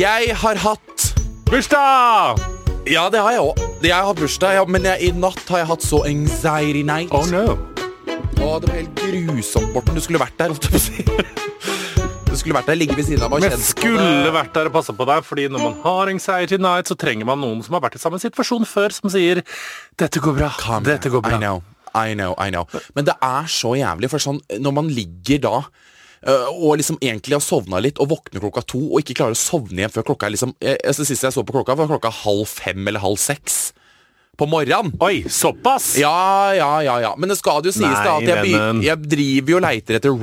Jeg har hatt Bursdag! Ja, det har jeg også. Jeg har hatt bursdag, ja, men i natt har jeg hatt så anxiety night. Oh no. Det var helt grusomt, Morten. Du skulle vært der, holdt jeg på å si. Du skulle vært der, ligge ved siden av meg. Men skulle vært der og passe på deg, fordi når man har anxiety night, så trenger man noen som har vært i samme situasjon før, som sier, dette går bra, dette går bra. I know. Men det er så jævlig, for sånn, når man ligger da, og liksom egentlig har sovnet litt, og våkner klokka 2, og ikke klarer å sovne igjen før klokka er liksom, sist jeg så på klokka, var klokka 5:30 eller 5:30 på morgenen. Oi, såpass? Ja. Men det skal jo sies da, at jeg driver jo og leter etter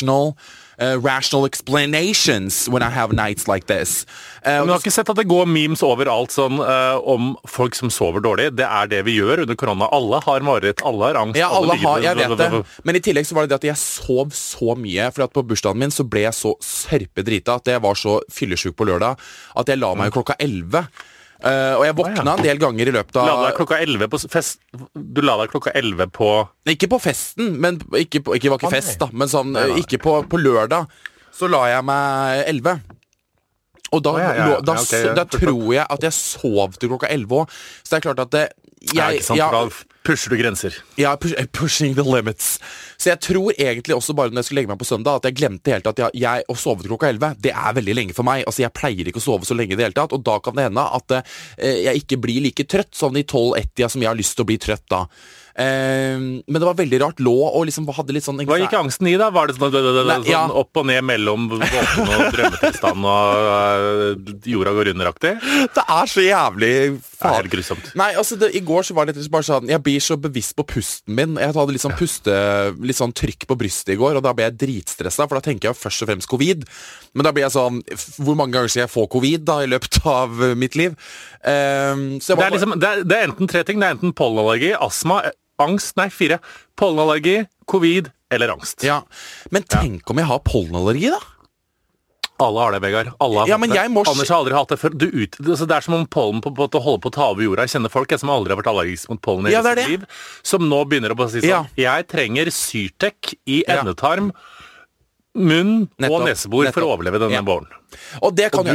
rational explanations when I have nights like this. Men du har ikke sett at det går memes overalt sånn om folk som sover dårlig? Det er det vi gjør under korona. Alle har mareritt, alle har angst. Ja, jeg vet det. Men i tillegg så var det at jeg sov så mye, for at på bursdagen min så ble jeg så sørpedrita at jeg var så fyllesjuk på lørdag at jeg la meg klokka 11. Og jeg våkna en del ganger i løpet av... La deg klokka 11 på fest? Du la deg klokka 11 på... Ikke på festen, men ikke var ikke fest da, men sånn, ikke på lørdag, så la jeg meg 11. Og da tror jeg at jeg sov til klokka 11 også. Så det er klart at da pusher du grenser. Ja, pushing the limits. Så jeg tror egentlig også bare når jeg skulle legge meg på søndag, at jeg glemte helt at jeg å sove til klokka 11, det er veldig lenge for meg. Altså, jeg pleier ikke å sove så lenge i det hele tatt, og da kan det hende at jeg ikke blir like trøtt, sånn i 12-1 som jeg har lyst til å bli trøtt da. Men det var veldig rart, lå og liksom hadde litt sånn... Hva gikk angsten i da? Var det sånn opp og ned mellom våken og drømmetilstand og jorda går underaktig? Det er så jævlig Det er helt grusomt. Nei, altså i går så var det bare sånn, jeg blir så bevisst på pusten min. Jeg hadde litt sånn litt sånn trykk på brystet i går, og da ble jeg dritstresset, for da tenker jeg først og fremst covid. Men da blir jeg sånn, hvor mange ganger skal jeg få covid da i løpet av mitt liv? Så det er enten 3 ting, det er enten pollenallergi, astma, angst, 4. Pollenallergi, covid eller angst. Ja, men tenk om jeg har pollenallergi da? Alle har det, Vegard. Alle har men jeg må... Anders har aldri hatt det før. Det er som om pollen på å holde på å ta over jorda. Jeg kjenner folk som aldri har vært allergisk mot pollen i sitt liv, som nå begynner å si sånn, jeg trenger Syrtec i endetarm, munn og nesebor for å overleve denne våren. Og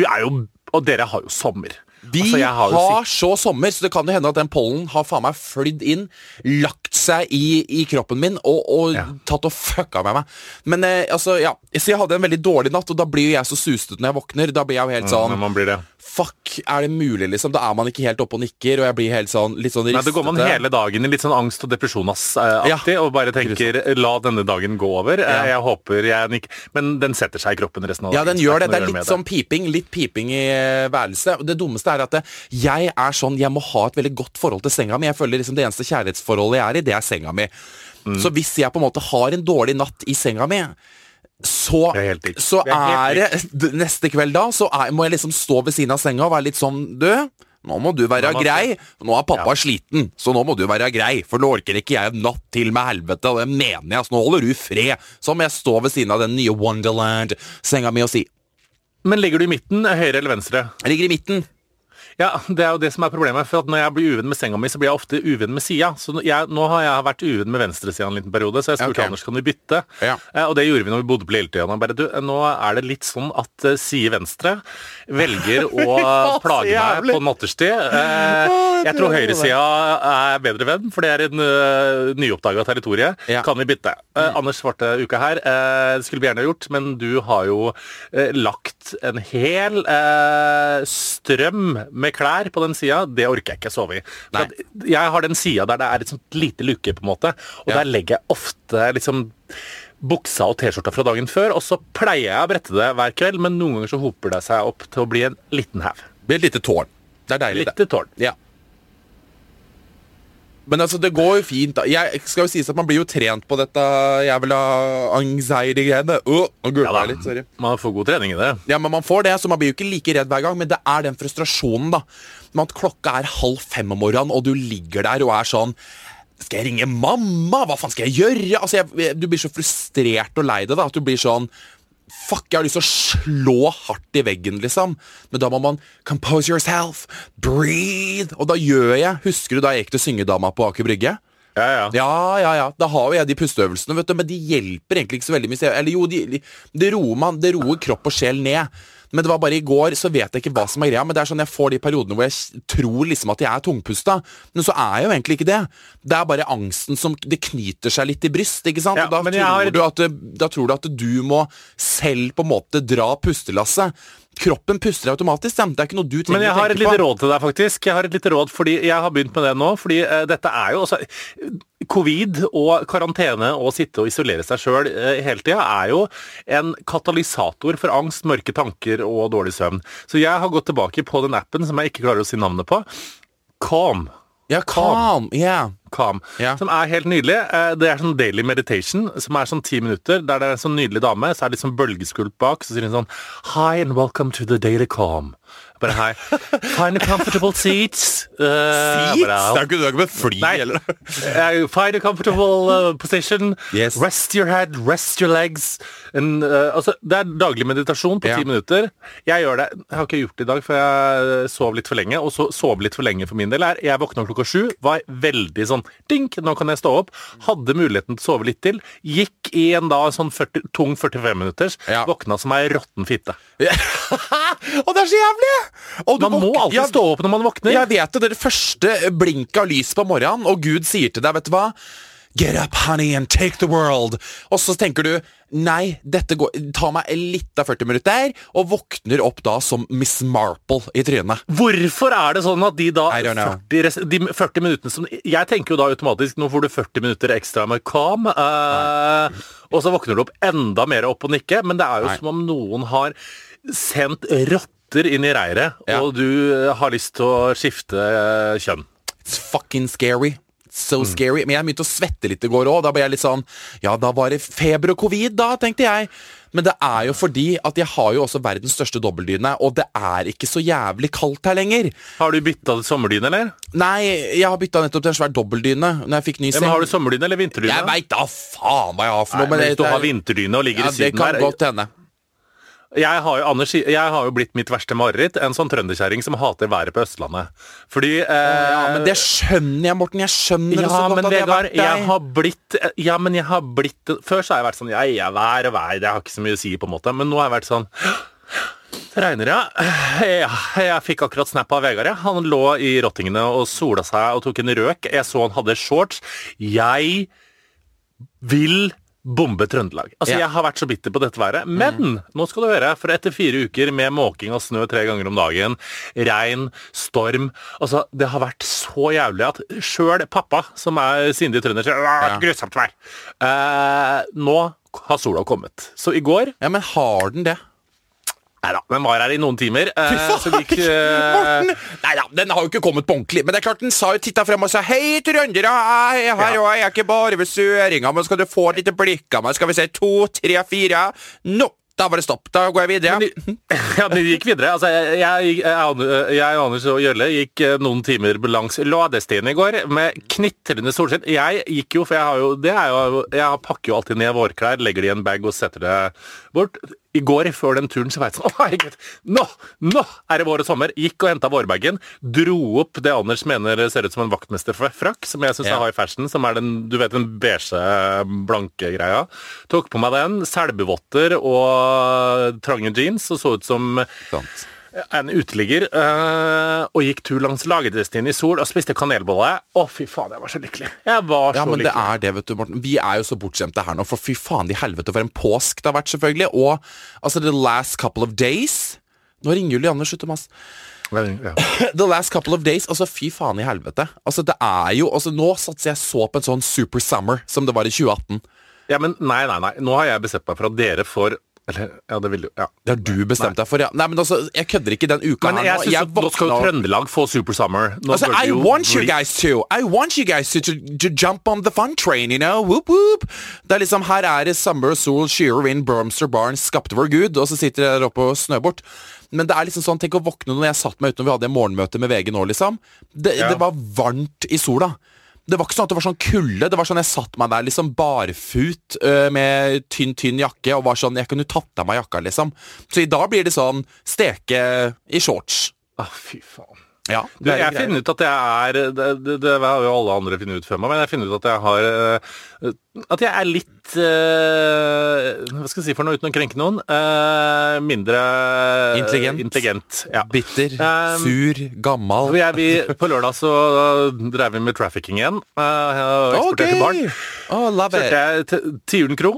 dere har jo sommer. Vi har så sommer, så det kan jo hende at den pollen har faen meg flydd inn, lagt seg i kroppen min og tatt og fucka med meg. Men så jeg hadde en veldig dårlig natt, og da blir jo jeg så sustet når jeg våkner. Da blir jeg jo helt sånn, man blir det. Fuck, er det mulig liksom? Da er man ikke helt oppe og nikker, og jeg blir helt sånn, litt sånn ristete. Nei, da går man hele dagen i litt sånn angst og depresjonas-aktig, og bare tenker, la denne dagen gå over. Jeg håper jeg nikker, men den setter seg i kroppen resten av dagen. Ja, den gjør det. Det er litt sånn litt piping i værelset. Det dummeste er at jeg er sånn, jeg må ha et veldig godt forhold til senga mi. Jeg føler liksom det eneste kjærlighetsforholdet jeg er i, det er senga mi. Så hvis jeg på en måte har en dårlig natt i senga mi, så er det neste kveld da, må jeg liksom stå ved siden av senga og være litt sånn, nå må du være grei, nå er pappa sliten, så nå må du være grei, for nå orker ikke jeg en natt til med helvete, og det mener jeg, så nå holder du fred. Så må jeg stå ved siden av den nye Wonderland-senga mi og si. Men ligger du i midten, høyre eller venstre? Jeg ligger i midten. Ja, det er jo det som er problemet, for at når jeg blir uvenn med senga mi, så blir jeg ofte uvenn med sida. Så nå har jeg vært uvenn med venstre sida en liten periode, så jeg spurte Anders, kan vi bytte? Ja. Og det gjorde vi når vi bodde på Lilletøya. Nå er det litt sånn at side venstre velger å plage meg på natterstid. Jeg tror høyresida er bedre venn, for det er en nyoppdaget territorie. Ja. Kan vi bytte? Anders svarte uka her, det skulle vi gjerne gjort, men du har jo lagt en hel strøm med klær på den siden, det orker jeg ikke å sove i. Jeg har den siden der det er et sånt lite lukke på en måte, og der legger jeg ofte liksom buksa og t-skjorta fra dagen før, og så pleier jeg å brette det hver kveld, men noen ganger så hoper det seg opp til å bli en liten hav. Det blir et lite tårn. Det er deilig. Lite tårn. Ja. Men altså, det går jo fint da. Jeg skal jo sies at man blir jo trent på dette jævla anxiety-greiene. Nå gulper jeg litt, sorry. Man får god trening i det. Ja, men man får det, så man blir jo ikke like redd hver gang, men det er den frustrasjonen da. Med at klokka er 4:30 om morgenen, og du ligger der og er sånn, skal jeg ringe mamma? Hva faen skal jeg gjøre? Altså, du blir så frustrert og lei det da, at du blir sånn, fuck, jeg har lyst til å slå hardt i veggen, liksom. Men da må man compose yourself, breathe. Og da gjør jeg, husker du da jeg gikk til syngedama på Aker Brygge? Ja. Da har jo jeg de pusteøvelsene, vet du, men de hjelper egentlig ikke så veldig mye. Eller jo, det roer kropp og sjel ned. Men det var bare i går, så vet jeg ikke hva som er greia. Men det er sånn, jeg får de periodene hvor jeg tror liksom at jeg er tungpusta. Men så er jeg jo egentlig ikke det. Det er bare angsten som det knyter seg litt i bryst, ikke sant? Ja, og da tror du at du må selv på en måte dra pustelasset. Kroppen puster automatisk, det er ikke noe du trenger å tenke på. Men jeg har et lite råd til deg, faktisk. Jeg har et lite råd, fordi jeg har begynt med det nå. Fordi dette er jo også covid og karantene og sitte og isolere seg selv hele tiden er jo en katalysator for angst, mørke tanker og dårlig søvn. Så jeg har gått tilbake på den appen som jeg ikke klarer å si navnet på. Calm. Ja, Calm. Calm, som er helt nydelig. Det er sånn daily meditation, som er sånn 10 minutter, der det er en sånn nydelig dame, så er det litt sånn bølgeskulp bak, så sier hun sånn, Hi and welcome to the daily Calm. Bare hei. Find a comfortable seats. Seats? Det er ikke med fly, eller? Find a comfortable position. Yes. Rest your head, rest your legs. Altså, det er daglig meditasjon på 10 minutter. Jeg gjør det. Jeg har ikke gjort det i dag, for jeg sov litt for lenge, og så sov litt for lenge for min del. Jeg våknet klokka 7, var veldig sånn, dink, nå kan jeg stå opp. Hadde muligheten til å sove litt til. Gikk i en da sånn tung 45 minutters. Våkna som ei rotten fitte. Og det er så jævlig! Man må alltid stå opp når man våkner. Jeg vet det, det første blink av lys på morgenen, og Gud sier til deg, vet du hva? Get up, honey, and take the world. Og så tenker du, nei, dette ta meg litt av 40 minutter, og våkner opp da som Miss Marple i trynet. Hvorfor er det sånn at de da 40 minuttene som jeg tenker jo da automatisk, nå får du 40 minutter ekstra med Calm, og så våkner du opp enda mer opp og nikke, men det er jo som om noen har sendt rotter inn i reiret, og du har lyst til å skifte kjønn. It's fucking scary. So scary. Men jeg begynte å svette litt i går også. Da ble jeg litt sånn, ja, da var det feber og covid da, tenkte jeg. Men det er jo fordi at jeg har jo også verdens største dobbeltdyne, og det er ikke så jævlig kaldt her lenger. Har du byttet sommerdyne, eller? Nei, jeg har byttet nettopp til en svær dobbeltdyne når jeg fikk ny seng. Men har du sommerdyne eller vinterdyne? Jeg vet da faen hva jeg har for noe. Men hvis du har vinterdyne og ligger i syden der. Ja, det kan godt hende. Jeg har jo blitt mitt verste mareritt, en sånn trønderkjæring som hater været på Østlandet. Fordi men det skjønner jeg, Morten. Jeg skjønner det så godt at jeg har vært deg. Jeg har blitt før så har jeg vært sånn, vær, det har ikke så mye å si på en måte. Men nå har jeg vært sånn, det regner jeg fikk akkurat snap av Vegard. Han lå i rottingene og sola seg og tok en røk. Jeg så han hadde shorts. Jeg vil bombe Trøndelag. Altså, jeg har vært så bitter på dette været. Men, nå skal du høre, for etter 4 uker med måking av snø 3 ganger om dagen, regn, storm, altså, det har vært så jævlig at selv pappa, som er sindig trønder, sier, det har vært grusomt vær. Nå har sola kommet. Så i går... Ja, men har den det? Neida, den var her i noen timer. Morten! Neida, den har jo ikke kommet på ordentlig. Men det er klart, den sa jo, titta frem og sa, hei, trøndere, jeg er her, og jeg er ikke bare ved søringa, men skal du få et lite blikk av meg? Skal vi se, 2, 3, 4, nå! Da var det stopp, da går jeg videre. Det gikk videre. Altså, jeg og Anders og Jølle gikk noen timer langs Lådestien i går med knitrende solskinn. Jeg gikk jo, for jeg pakker jo alltid ned vårklær, legger det i en bag og setter det bort. I går, før den turen, så var jeg sånn, herregud, nå er det vår og sommer. Gikk og hentet vårbagen, dro opp det Anders mener ser ut som en vaktmesterfrakk, som jeg synes er high fashion, som er den, du vet, den beige, blanke greia. Tok på meg den, selbevotter og trange jeans, og så ut som en uteligger, og gikk tur langs Lagedestien i sol, og spiste kanelbolle. Fy faen, jeg var så lykkelig. Men det er det, vet du, Morten. Vi er jo så bortskjemte her nå, for fy faen i helvete for en påsk det har vært, selvfølgelig. Og, altså, the last couple of days. Nå ringer Julianne, slutt om oss. The last couple of days, altså fy faen i helvete. Altså, det er jo, altså, nå satser jeg så på en sånn super summer, som det var i 2018. Ja, men nei. Nå har jeg bestemt meg for at dere får... Eller, det vil jo, Det har du bestemt deg for, Nei, men altså, jeg kødder ikke den uka her nå. Men jeg synes nå skal jo Trøndelag få Super Summer. Altså, I want you guys to jump on the fun train, you know, whoop whoop. Det er liksom, her er det summer, sol, skyer, vind, Bromster, barn, skapte vår Gud, og så sitter jeg der oppe og snø bort. Men det er liksom sånn, tenk å våkne når jeg satt meg ute når vi hadde en morgenmøte med VG nå, liksom. Det var varmt i sola. Det var ikke sånn at det var sånn kulde. Det var sånn jeg satt meg der liksom barfut med tynn jakke, og var sånn, jeg kunne tatt av meg jakka liksom. Så i dag blir det sånn steke i shorts. Fy faen. Ja, jeg finner ut at jeg er det har jo alle andre finnet ut før meg, men jeg finner ut at jeg er litt hva skal jeg si for noe uten å krenke noen, mindre intelligent. Ja. Bitter, sur, gammal. Vi på lørdag så drev vi med trafficking igjen, og eksporterte barn. Kjørte jeg til Julenkro,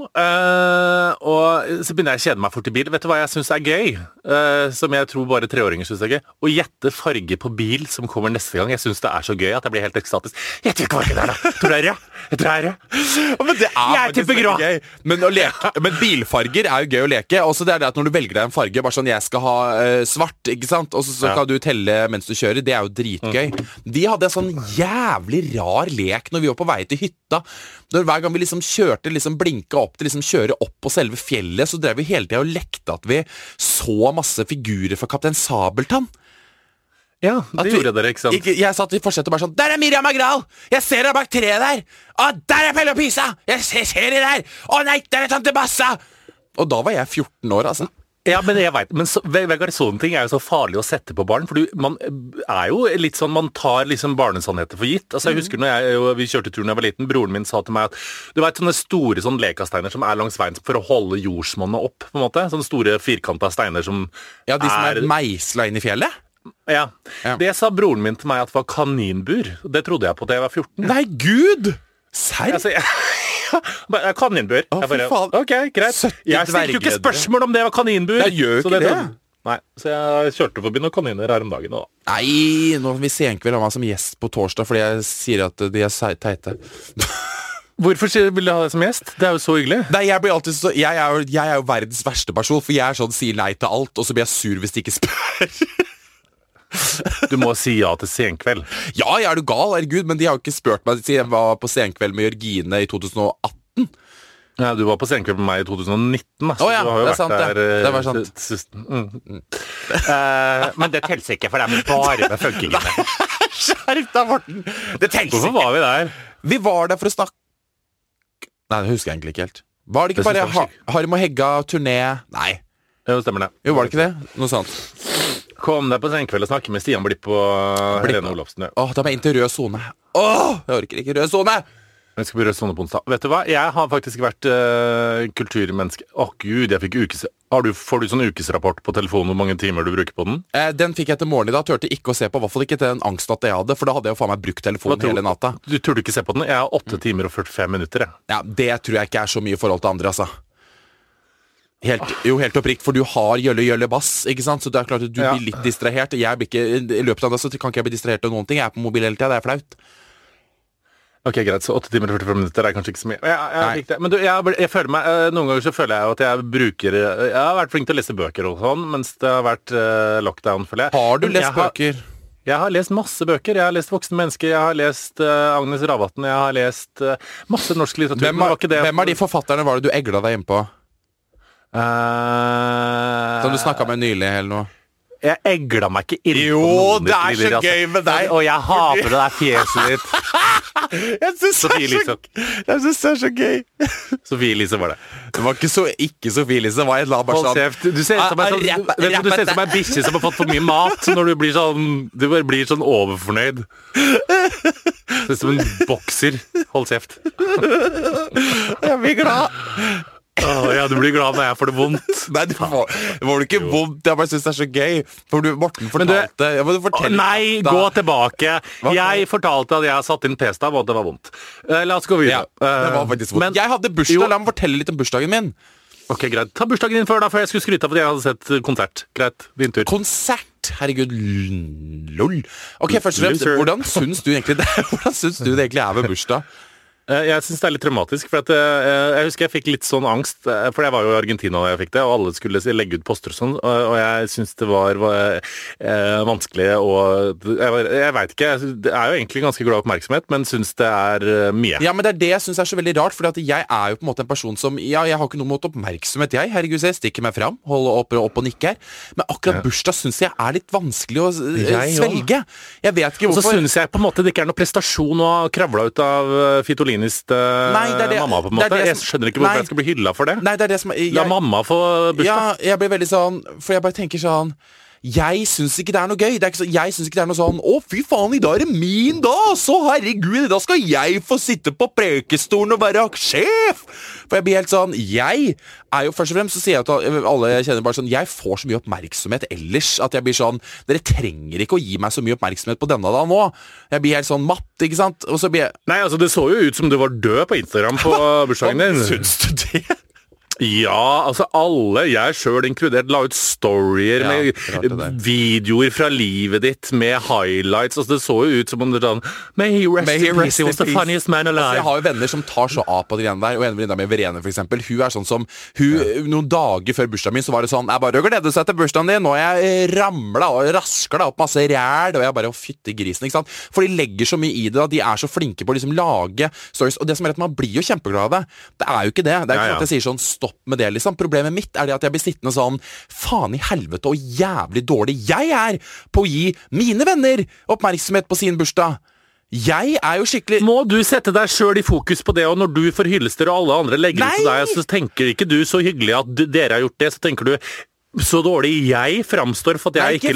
og så begynner jeg å kjede meg fort i bil. Vet du hva jeg synes er gøy? Som jeg tror bare 3-åringer synes er gøy? Å gjette farge på bil som kommer neste gang. Jeg synes det er så gøy at jeg blir helt ekstatisk. Jeg vet ikke hva det er da. Tror det er rød. Jeg tror det er rød. Men det er jeg tipper grå. Men bilfarger er jo gøy å leke. Også det er det at når du velger deg en farge, bare sånn jeg skal ha svart, ikke sant? Og så kan du telle mens du kjører. Det er jo dritgøy. Vi hadde en sånn jævlig rar lek når vi var på vei til hytta. Hver gang vi liksom kjørte, liksom blinka opp til liksom kjøre opp på selve fjellet, så drev vi hele tiden og lekte at vi så masse figurer fra Kaptein Sabeltann. Ja, det gjorde dere, ikke sant? Jeg satt i forsetet og bare sånn, der er Miriam Magral! Jeg ser deg bak treet der! Å, der er Pelle og Pisa! Jeg ser det der! Å nei, der er Tante Bassa! Og da var jeg 14 år, altså. Ja, men jeg vet, men sånne ting er jo så farlig å sette på barn, for man er jo litt sånn, man tar liksom barnesannheter for gitt. Altså jeg husker vi kjørte turen da jeg var liten, broren min sa til meg at du vet sånne store sånn lekasteiner som er langs veien for å holde jordsmonnet opp, på en måte. Sånne store firkanta steiner som ja, de som er meisla inn i fjellet? Ja. Det sa broren min til meg at var kaninbur. Det trodde jeg på da jeg var 14. Nei, Gud! Serr? Altså, kaninbur. Ok, greit. Jeg stilte jo ikke spørsmål om det var kaninbur. Jeg gjør ikke det. Nei, så jeg kjørte forbi noen kaniner her om dagen også. Nei, nå vil vi Senkveld ha meg som gjest på torsdag, fordi jeg sier at de er teite. Hvorfor vil du ha det som gjest? Det er jo så hyggelig. Nei, jeg er jo verdens verste person, for jeg er sånn, sier nei til alt, og så blir jeg sur hvis de ikke spør. Du må si ja til Senkveld. Ja, er du gal, herregud, men de har jo ikke spurt meg siden jeg var på Senkveld med Jørgine i 2018. Ja, du var på Senkveld med meg i 2019, altså. Ja, du har jo det er sant, vært der, det var sant. Men det teller ikke, for det er bare med funkingene. Skjerp deg, Morten! Det teller ikke. Hvorfor var vi der? Vi var der for å snakke. Nei, det husker jeg egentlig ikke helt. Var det ikke bare Harm og Hegga turné? Nei. Jo, stemmer det. Jo, var det ikke det? Noe sånt. Kom deg på Senkveld og snakke med Stian Blipp og Helene Olofsen. Ja. Da må jeg inn til rød zone. Jeg orker ikke rød zone. Jeg skal bli rød zone på onsdag. Vet du hva? Jeg har faktisk vært kulturmenneske. Gud, jeg fikk får du sånn ukesrapport på telefonen hvor mange timer du bruker på den? Den fikk jeg til morgen i dag. Tørte ikke å se på, i hvert fall ikke til den angstnatta jeg hadde, for da hadde jeg jo faen meg brukt telefonen hele natta. Du turde ikke se på den? Jeg har 8 timer og 45 minutter, jeg. Ja, det tror jeg ikke er så mye i forhold til andre, altså. Helt opprikt, for du har jølle bass, ikke sant? Så det er klart at du blir litt distrahert. I løpet av det så kan ikke jeg bli distrahert av noen ting. Jeg er på mobil hele tiden, det er flaut. Ok, greit, så 8 timer og 45 minutter er kanskje ikke så mye. Men du, jeg føler meg, noen ganger så føler jeg at jeg har vært flink til å lese bøker og sånn, mens det har vært lockdown, føler jeg. Har du lest bøker? Jeg har lest masse bøker. Jeg har lest Voksne mennesker, jeg har lest Agnes Ravatn, jeg har lest masse norsk litteratur. Hvem av de forfatterne var det du egla deg inn på? Som du snakket med nylig eller noe? Jeg egla meg ikke inn på noen. Jo, det er så gøy med deg. Og jeg hater det der fjeset ditt. Jeg synes det er så gøy. Sofie Elise var det. Det var ikke Sofie Elise. Det var en laber sånn. Du ser ut som en bikkje som har fått for mye mat. Når du blir sånn overfornøyd. Det er som en bokser. Hold kjeft. Jeg blir glad. Ja, du blir glad når jeg får det vondt. Nei, det var ikke vondt. Jeg bare synes det er så gøy. For Morten fortalte Nei, gå tilbake. Jeg fortalte at jeg har satt inn p-stav, og at det var vondt. La oss gå videre. Det var faktisk vondt. Jeg hadde bursdag. La meg fortelle litt om bursdagen min. Ok, greit. Ta bursdagen din før jeg skulle skryte av at jeg hadde sett konsert. Greit, din tur. Konsert? Herregud, lol. Ok, først og fremst, hvordan syns du egentlig det er med bursdag? Jeg synes det er litt traumatisk, for at jeg husker jeg fikk litt sånn angst, for jeg var jo i Argentina da jeg fikk det, og alle skulle legge ut poster og sånn, og jeg synes det var vanskelig, og jeg vet ikke, det er jo egentlig ganske glad oppmerksomhet, men synes det er mye. Ja, men det er det jeg synes er så veldig rart, for jeg er jo på en måte en person som, jeg har ikke noe mot oppmerksomhet, herregud, så jeg stikker meg fram, holder opp og nikker, men akkurat bursdag synes jeg er litt vanskelig å svelge. Jeg vet ikke hvorfor. Og så synes jeg på en måte det ikke er noe prestasjon å kravle ut av Fitolin mamma på en måte. Jeg skjønner ikke hvorfor jeg skal bli hylla for det. Nei, det er det som La mamma få bursdag. Ja, jeg blir veldig sånn, for jeg bare tenker sånn, Jeg synes ikke det er noe gøy. Det er ikke så, jeg synes ikke det er noe sånn å, fy faen, i dag er det min dag, så herregud, da skal jeg få sitte på prekestolen og være sjef. For jeg blir helt sånn, jeg er jo først og fremst, så sier jeg til alle jeg kjenner bare sånn, jeg får så mye oppmerksomhet ellers, at jeg blir sånn, dere trenger ikke å gi meg så mye oppmerksomhet på denne dagen nå. Jeg blir helt sånn matt, ikke sant? Og så blir jeg... Nei, altså det så jo ut som du var død på Instagram på bursdagen din. Syns du det? Ja, altså alle, jeg selv inkludert, la ut storyer med videoer fra livet ditt, med highlights, altså det så jo ut som om det sånn, May he rest in peace, he was the funniest man alive. Altså, jeg har jo venner som tar så av på de greiene der, og en venninne med Verene for eksempel, hun er sånn som, noen dager før bursdagen min, så var det sånn, jeg bare gleder seg til bursdagen din, og jeg ramla og raskla opp masse ræl, og jeg bare, fytte grisen, ikke sant? For de legger så mye i det, da. De er så flinke på å liksom lage stories, og det som er at man blir jo kjempeglad av det. Det er jo ikke det. Det er ikke sånn at jeg sier sånn, stopp med det, liksom. Problemet mitt er det at jeg blir sittende sånn, faen i helvete og jævlig dårlig jeg er på å gi mine venner oppmerksomhet på sin bursdag. Jeg er jo skikkelig... Må du sette deg selv i fokus på det, og når du får hyllester og alle andre legger ut til deg, så tenker ikke du så hyggelig at dere har gjort det, så tenker du... Så dårlig jeg framstår for at jeg ikke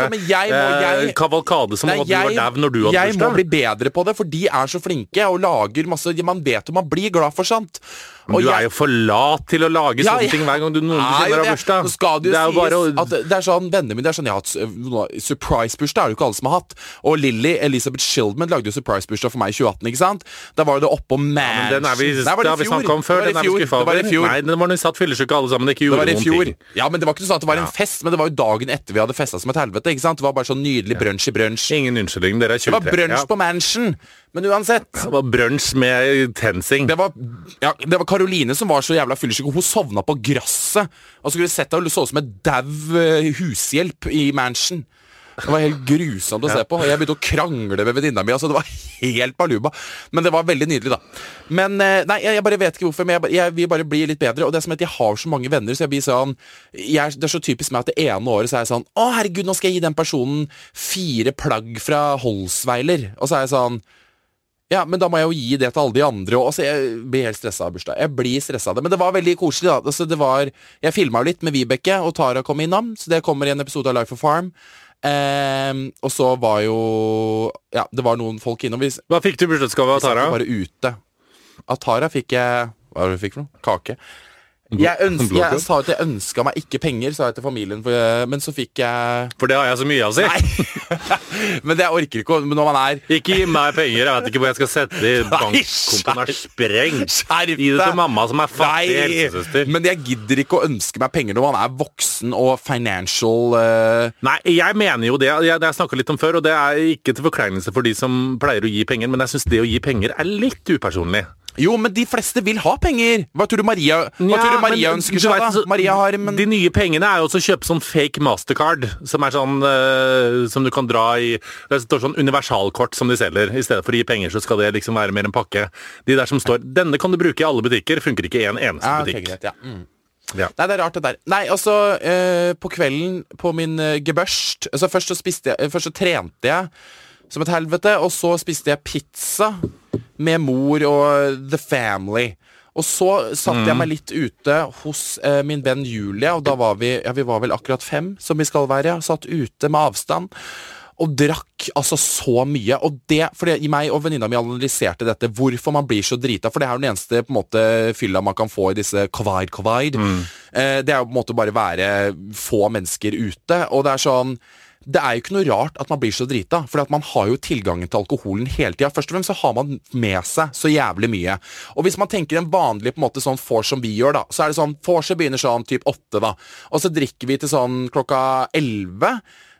lagde kavalkade som at du var dæv når du hadde bursdag. Jeg må bli bedre på det, for de er så flinke og lager masse, man vet jo man blir glad for sant. Men du er jo for lat til å lage sånne ting hver gang du noen kjenner av bursdag. Det er jo bare at det er sånn, vennene mine, det er sånn, jeg har hatt surprise-bursdag, er det jo ikke alle som har hatt. Og Lily Elizabeth Shildman lagde jo surprise-bursdag for meg i 2018, ikke sant? Da var det oppå Mansion. Men det har vi snakket om før, den er vi skuffet over. Nei, den var når vi satt fyllesyke alle sammen, ikke gjorde noen ting. Ja, men det var ikke sånn at det var en fest, men det var jo dagen etter vi hadde festet som et helvete, ikke sant? Det var bare sånn nydelig brunch i brunch. Ingen unnskyldning, dere er 23. Det var brunch på Mansion. Men uansett... Det var brunch med tensing. Det var Caroline som var så jævla fyllesyk, og hun sovna på grasset. Og så skulle du sett det, og så ut som et dau hushjelp i Mansion. Det var helt grusomt å se på. Jeg begynte å krangle med venninna mi. Altså, det var helt baluba. Men det var veldig nydelig, da. Men nei, jeg bare vet ikke hvorfor, men jeg vil bare bli litt bedre. Og det er som at jeg har så mange venner, så jeg blir sånn det er så typisk meg at det ene året så er jeg sånn å herregud, nå skal jeg gi den personen 4 plagg fra Holsweiler. Og så er jeg sånn ja, men da må jeg jo gi det til alle de andre. Og så jeg blir helt stresset av bursdag. Jeg blir stresset av det. Men det var veldig koselig, da. Altså, jeg filmet jo litt med Vibeke, og Tara kom innom. Så det kommer i en episode av Life of Farm. Og så var jo ja, det var noen folk innom. Hva fikk du bursdagsgave av Tara? Bare ute. Av Tara fikk jeg hva var det du fikk for noe? Kake. Jeg sa at jeg ønsket meg ikke penger, sa jeg til familien, men så fikk jeg... For det har jeg så mye av å si. Nei, men det orker ikke når man er... Ikke gi meg penger, jeg vet ikke hvor jeg skal sette det. Bankkontoen er sprengt. Gi det til mamma som er fattig helsesøster. Men jeg gidder ikke å ønske meg penger når man er voksen og financial... Nei, jeg mener jo det. Det har jeg snakket litt om før, og det er ikke til forkleinelse for de som pleier å gi penger, men jeg synes det å gi penger er litt upersonlig. Jo, men de fleste vil ha penger. Hva tror du Maria ønsker seg da? Maria har, men... De nye pengene er jo også å kjøpe sånn fake Mastercard, som er sånn, som du kan dra i, det står sånn universalkort som de selger. I stedet for å gi penger så skal det liksom være mer en pakke. De der som står, denne kan du bruke i alle butikker, funker ikke i en eneste butikk. Okay, greit, ja. Ja. Nei, det er rart det der. Nei, altså, på kvelden på min gebørst, altså først så trente jeg som et helvete, og så spiste jeg pizza med mor og the family. Og så satt jeg meg litt ute hos min venn Julia, og da var vi var vel akkurat 5, som vi skal være, satt ute med avstand, og drakk altså så mye. Og det, fordi meg og venninna mi analyserte dette, hvorfor man blir så drita, for det er jo den eneste på en måte fylla man kan få i disse covid. Det er jo på en måte bare være få mennesker ute, og det er sånn, det er jo ikke noe rart at man blir så drita, for at man har jo tilgangen til alkoholen hele tiden. Først og fremst så har man med seg så jævlig mye. Og hvis man tenker en vanlig på en måte sånn vors som vi gjør da, så er det sånn, vorset begynner sånn typ 8 da, og så drikker vi til sånn klokka 11,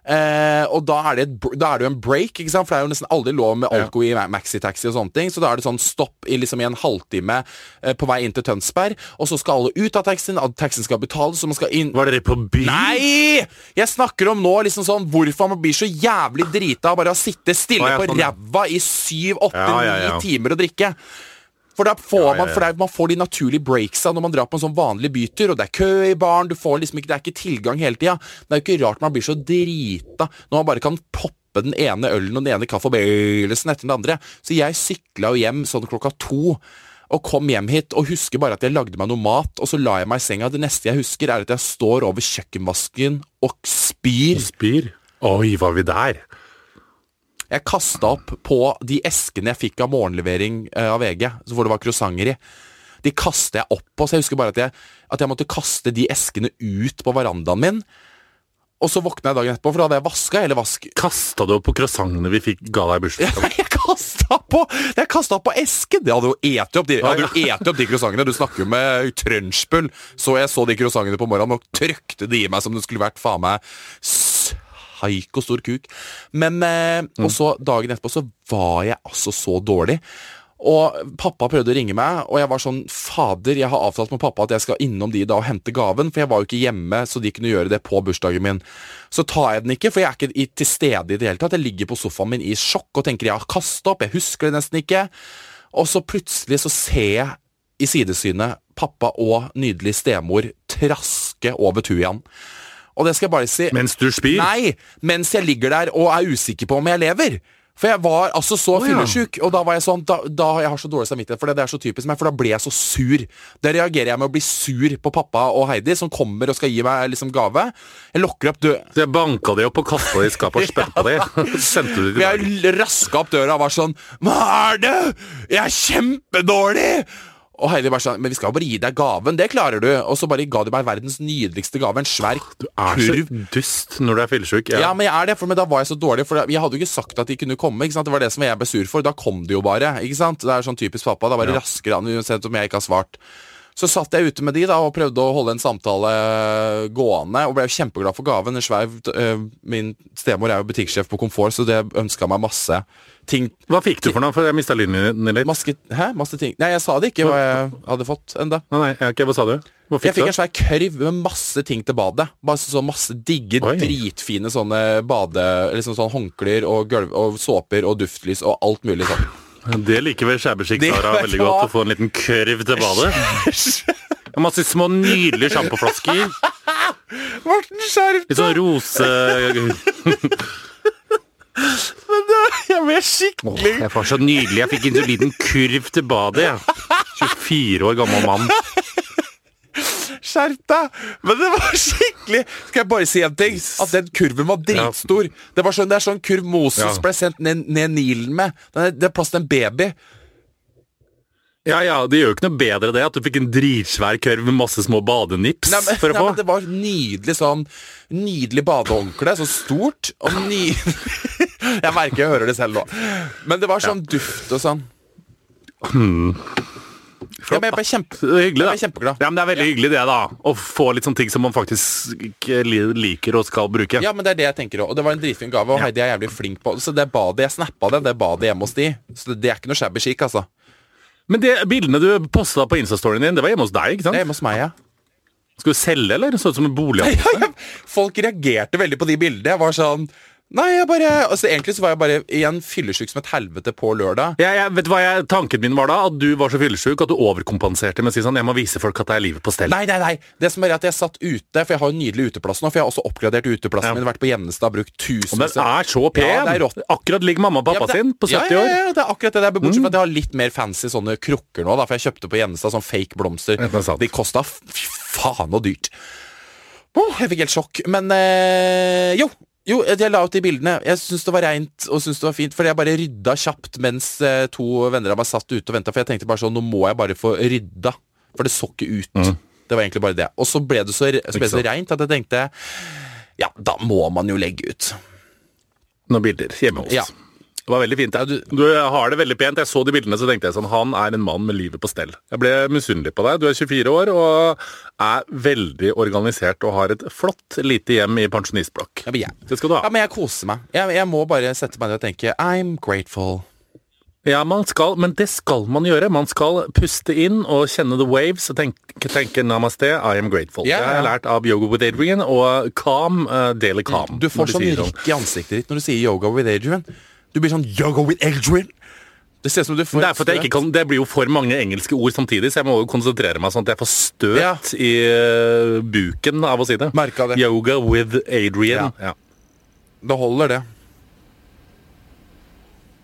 og da er det jo en break, ikke sant? For det er jo nesten aldri lov med alkohol i maxitaxi og sånne ting, så da er det sånn stopp i liksom i en halvtime på vei inn til Tønsberg, og så skal alle ut av taxien, at taxien skal betales, så man skal inn. Var dere på by? Nei! Jeg snakker om nå liksom sånn, hvorfor man blir så jævlig drita av bare å sitte stille på ræva i 7, 8, 9 timer og drikke. For da får man får de naturlige breaksa når man drar på en sånn vanlig bytur, og det er kø i baren, du får liksom ikke, det er ikke tilgang hele tida. Det er jo ikke rart man blir så drita når man bare kan poppe den ene ølen og den ene kaffebølelsen etter den andre. Så jeg sykla jo hjem sånn klokka 2, og kom hjem hit, og husker bare at jeg lagde meg noe mat, og så la jeg meg i senga. Det neste jeg husker at jeg står over kjøkkenvasken og spyr. Oi, var vi der? Jeg kastet opp på de eskene jeg fikk av morgenlevering av VG, hvor det var croissanter i. De kastet jeg opp på, så jeg husker bare at jeg måtte kaste de eskene ut på verandaen min. Og så våkna jeg dagen etterpå, for da hadde jeg vasket hele vask. Kastet du opp på croissantene vi ga deg i bursdagen? Jeg kastet opp på esken. Jeg hadde jo etet opp de croissantene. Du snakker jo med trønsjpull. Så jeg så de croissantene på morgenen og trykte de i meg som det skulle vært faen meg psyko stor kuk. Men, og så dagen etterpå så var jeg altså så dårlig. Og pappa prøvde å ringe meg, og jeg var sånn, fader, jeg har avtalt med pappa at jeg skal innom de da og hente gaven, for jeg var jo ikke hjemme, så de kunne gjøre det på bursdagen min. Så tar jeg den ikke, for jeg er ikke til stede i det hele tatt. Jeg ligger på sofaen min i sjokk og tenker jeg har kastet opp, jeg husker det nesten ikke. Og så plutselig så ser jeg i sidesynet pappa og nydelig stemor traske over tujaen. Og det skal jeg bare si. Mens du spyr? Nei, mens jeg ligger der og er usikker på om jeg lever. For jeg var altså så fyllesyk, og da var jeg sånn, da jeg har så dårlig samvittighet, for det er så typisk meg, for da ble jeg så sur. Da reagerer jeg med å bli sur på pappa og Heidi, som kommer og skal gi meg liksom gave. Jeg lokker opp døra. Så jeg banket det opp og kastet det i skapet og spett på det. Sendte du det til deg? Jeg rasket opp døra og var sånn, hva er det? Jeg er kjempedårlig! Og Heidi bare sånn, men vi skal jo bare gi deg gaven, det klarer du. Og så bare ga de meg verdens nydeligste gave, en svær kurv. Du er så dust når du er fyllesyk. Ja, men jeg er det, men da var jeg så dårlig, for jeg hadde jo ikke sagt at de kunne komme, ikke sant? Det var det som jeg ble sur for, da kom de jo bare, ikke sant? Det er sånn typisk pappa, da var det raskere, uansett om jeg ikke har svart. Så satt jeg ute med de da, og prøvde å holde en samtale gående, og ble kjempeglad for gaven. Min stemor er jo butikksjef på Komfort, så det ønsket meg masse ting. Hva fikk du for noe? For jeg mistet linjen litt. Masse ting. Nei, jeg sa det ikke hva jeg hadde fått enda. Nei, ok, hva sa du? Jeg fikk en svær kørv med masse ting til badet. Bare så masse digge, dritfine sånne liksom sånn håndklær og gulv og såper og duftlys og alt mulig sånn. Det liker vel skjæbeskikk Sara veldig godt, å få en liten kørv til badet. Masse små nydelige sjampoflasker. Morten, skjerp deg! Litt sånn rose... Men jeg ble skikkelig... Jeg var så nydelig, jeg fikk en så liten kurv til badet. 24 år gammel mann. Skjerp deg! Men det var skikkelig... Skal jeg bare si en ting? At den kurven var dritstor. Det er sånn kurv Moses ble sendt ned Nilen med. Det er plass til en baby. Ja, det gjør jo ikke noe bedre det at du fikk en dritsvær kurv med masse små badenips for å få. Men det var nydelig badehåndkle, så stort og nydelig. Jeg merker jeg hører det selv nå. Men det var sånn duft og sånn. Ja, men jeg ble kjempeglad. Ja, men det er veldig hyggelig det da, å få litt sånne ting som man faktisk ikke liker og skal bruke. Ja, men det er det jeg tenker også. Og det var en dritfin gave, og Heidi er jævlig flink på. Så det badet, jeg snappet det badet hjemme hos de. Så det er ikke noe shabby chic, altså. Men det bildene du postet på Insta-storyen din, det var hjemme hos deg, ikke sant? Det er hjemme hos meg, ja. Skal du selge, eller? Så ut som en bolig? Folk reagerte veldig på de bildene. Jeg var sånn... Nei, egentlig så var jeg bare igjen fyllesyk som et helvete på lørdag. Vet du hva tanken min var da? At du var så fyllesyk at du overkompenserte med å si sånn, jeg må vise folk at det er livet på stell. Nei. Det som er at jeg satt ute, for jeg har jo en nydelig uteplass nå, for jeg har også oppgradert uteplassen min, vært på Gjennestad, brukt 1000. Og den er så pen! Ja, det er rått. Akkurat ligger mamma og pappa sin på 70 år. Ja, det er akkurat det der, bortsett fra at jeg har litt mer fancy sånne krukker nå, da, for jeg kjøpte på Gjennestad sånn fake blomster. De kostet faen og dyrt. Jeg fikk helt sjokk, men Jo, jeg la ut de bildene. Jeg synes det var rent og synes det var fint, fordi jeg bare rydda kjapt mens to venner av meg satt ute og ventet, for jeg tenkte bare sånn, nå må jeg bare få rydda, for det så ikke ut. Det var egentlig bare det. Og så ble det så rent at jeg tenkte, ja, da må man jo legge ut. Noen bilder hjemme hos. Ja. Det var veldig fint. Du har det veldig pent. Jeg så de bildene, så tenkte jeg sånn, han er en mann med livet på stell. Jeg ble misunnelig på deg. Du er 24 år og er veldig organisert og har et flott lite hjem i pensjonistblokk. Det skal du ha. Ja, men jeg koser meg. Jeg må bare sette meg ned og tenke, I'm grateful. Ja, men det skal man gjøre. Man skal puste inn og kjenne the waves og tenke namaste, I am grateful. Det har jeg lært av Yoga with Adrian og Calm, Daily Calm. Du får sånn rykk i ansiktet ditt når du sier Yoga with Adrian. Du blir sånn Yoga with Adrian. Det ser ut som du får... Det er for at jeg ikke kan... Det blir jo for mange engelske ord samtidig, så jeg må jo konsentrere meg sånn at jeg får støt i buken av å si det. Merket det. Yoga with Adrian. Ja. Det holder det.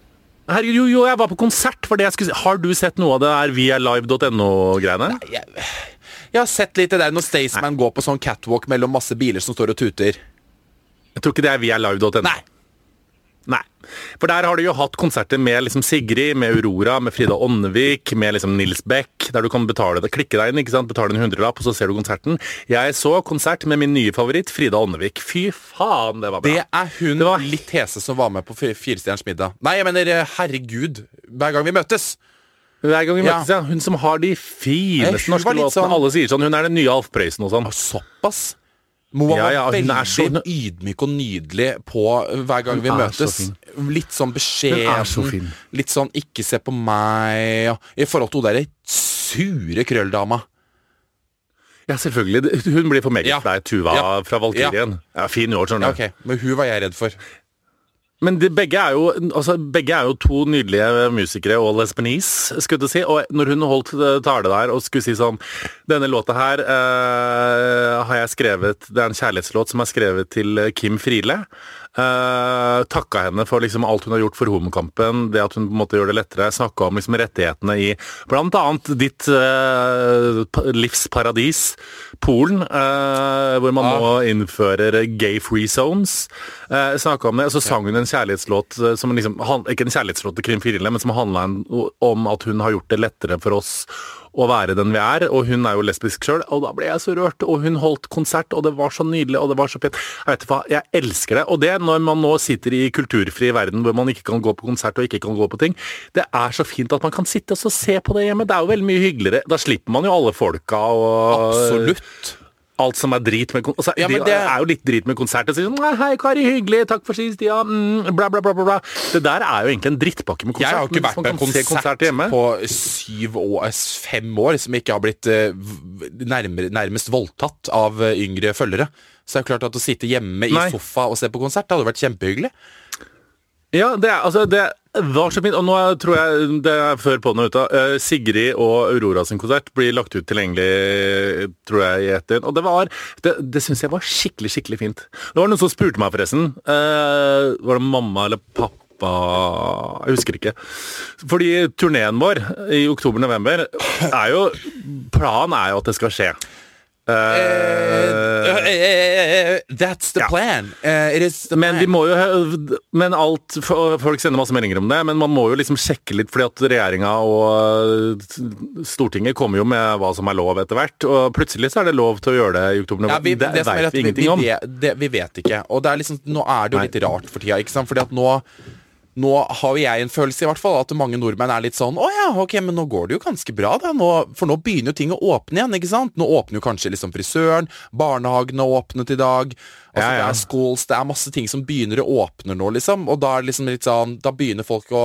Herregud, jo, jeg var på konsert, for det jeg skulle si. Har du sett noe av det der vialive.no-greiene? Nei, jeg har sett litt det der når Staysman går på sånn catwalk mellom masse biler som står og tuter. Jeg tror ikke det er vialive.no. Nei. For der har du jo hatt konserter med liksom Sigrid, med Aurora, med Frida Ånnevik, med liksom Nils Beck, der du kan betale det, klikke deg inn, ikke sant, betale en 100-lapp, og så ser du konserten. Jeg så konsert med min nye favoritt, Frida Ånnevik. Fy faen, det var bra. Det er hun litt hese som var med på Firestjerners middag. Nei, jeg mener, herregud, hver gang vi møtes. Hver gang vi møtes, ja. Hun som har de fineste norske låtene. Sånn... Alle sier sånn, hun er den nye Alf Prøysen og sånn. Såpass? Moa var veldig ydmyk og nydelig på hver gang vi møtes. Litt sånn beskjeden, litt sånn ikke se på meg, i forhold til hun der sure krølldama. Ja, selvfølgelig. Hun blir for meget deg, Tuva fra Valkyrien. Ja, fin år, sånn. Ja, okay. Men hun var jeg redd for. Men begge er jo to nydelige musikere og lesbianese, skulle jeg si. Og når hun holdt tale der og skulle si sånn, denne låta her har jeg skrevet, det er en kjærlighetslåt som er skrevet til Kim Friele. Takka henne for liksom alt hun har gjort for homokampen, det at hun på en måte gjør det lettere, snakka om liksom rettighetene i blant annet ditt livsparadis, Polen, hvor man nå innfører gay-free zones. Snakka om det, og så sang hun en kjærlighetslåt som liksom, ikke en kjærlighetslåt til Kim Friele, men som handlet om at hun har gjort det lettere for oss å være den vi er, og hun er jo lesbisk selv, og da ble jeg så rørt, og hun holdt konsert, og det var så nydelig, og det var så pent. Jeg vet hva, jeg elsker det, og det når man nå sitter i kulturfri verden, hvor man ikke kan gå på konsert og ikke kan gå på ting, det er så fint at man kan sitte og se på det hjemme, det er jo veldig mye hyggeligere, da slipper man jo alle folka, og... Absolutt. Alt som er drit med konsert. Ja, det er jo litt drit med konsert. Sånn, hei, Kari, hyggelig, takk for sist, ja, bla, bla, bla, bla. Det der er jo egentlig en drittpakke med konsert. Jeg har ikke vært på en konsert på 5 år, som ikke har blitt nærmest voldtatt av yngre følgere. Så det er klart at å sitte hjemme i sofa og se på konsert, det hadde vært kjempehyggelig. Ja, det var så fint, og nå tror jeg det er før på den ute. Sigrid og Aurora sin konsert blir lagt ut tilgjengelig, tror jeg, i etter. Og det synes jeg var skikkelig, skikkelig fint. Det var noen som spurte meg forresten, var det mamma eller pappa, jeg husker ikke. Fordi turneen vår i oktober-november planen er jo at det skal skje. That's the plan. It is the plan. Men vi må jo folk sender masse meldinger om det, men man må jo liksom sjekke litt, fordi at regjeringa og Stortinget kommer jo med hva som er lov etter hvert, og plutselig så er det lov til å gjøre det i oktober. Det vet vi ingenting om. Vi vet ikke, og det er liksom, nå er det jo litt rart for tida, ikke sant? Fordi at nå har jo jeg en følelse i hvert fall at mange nordmenn er litt sånn, ok, men nå går det jo ganske bra da, for nå begynner jo ting å åpne igjen, ikke sant? Nå åpner jo kanskje liksom frisøren, barnehagene har åpnet i dag, det er schools, det er masse ting som begynner å åpne nå liksom, og da er det liksom litt sånn, da begynner folk å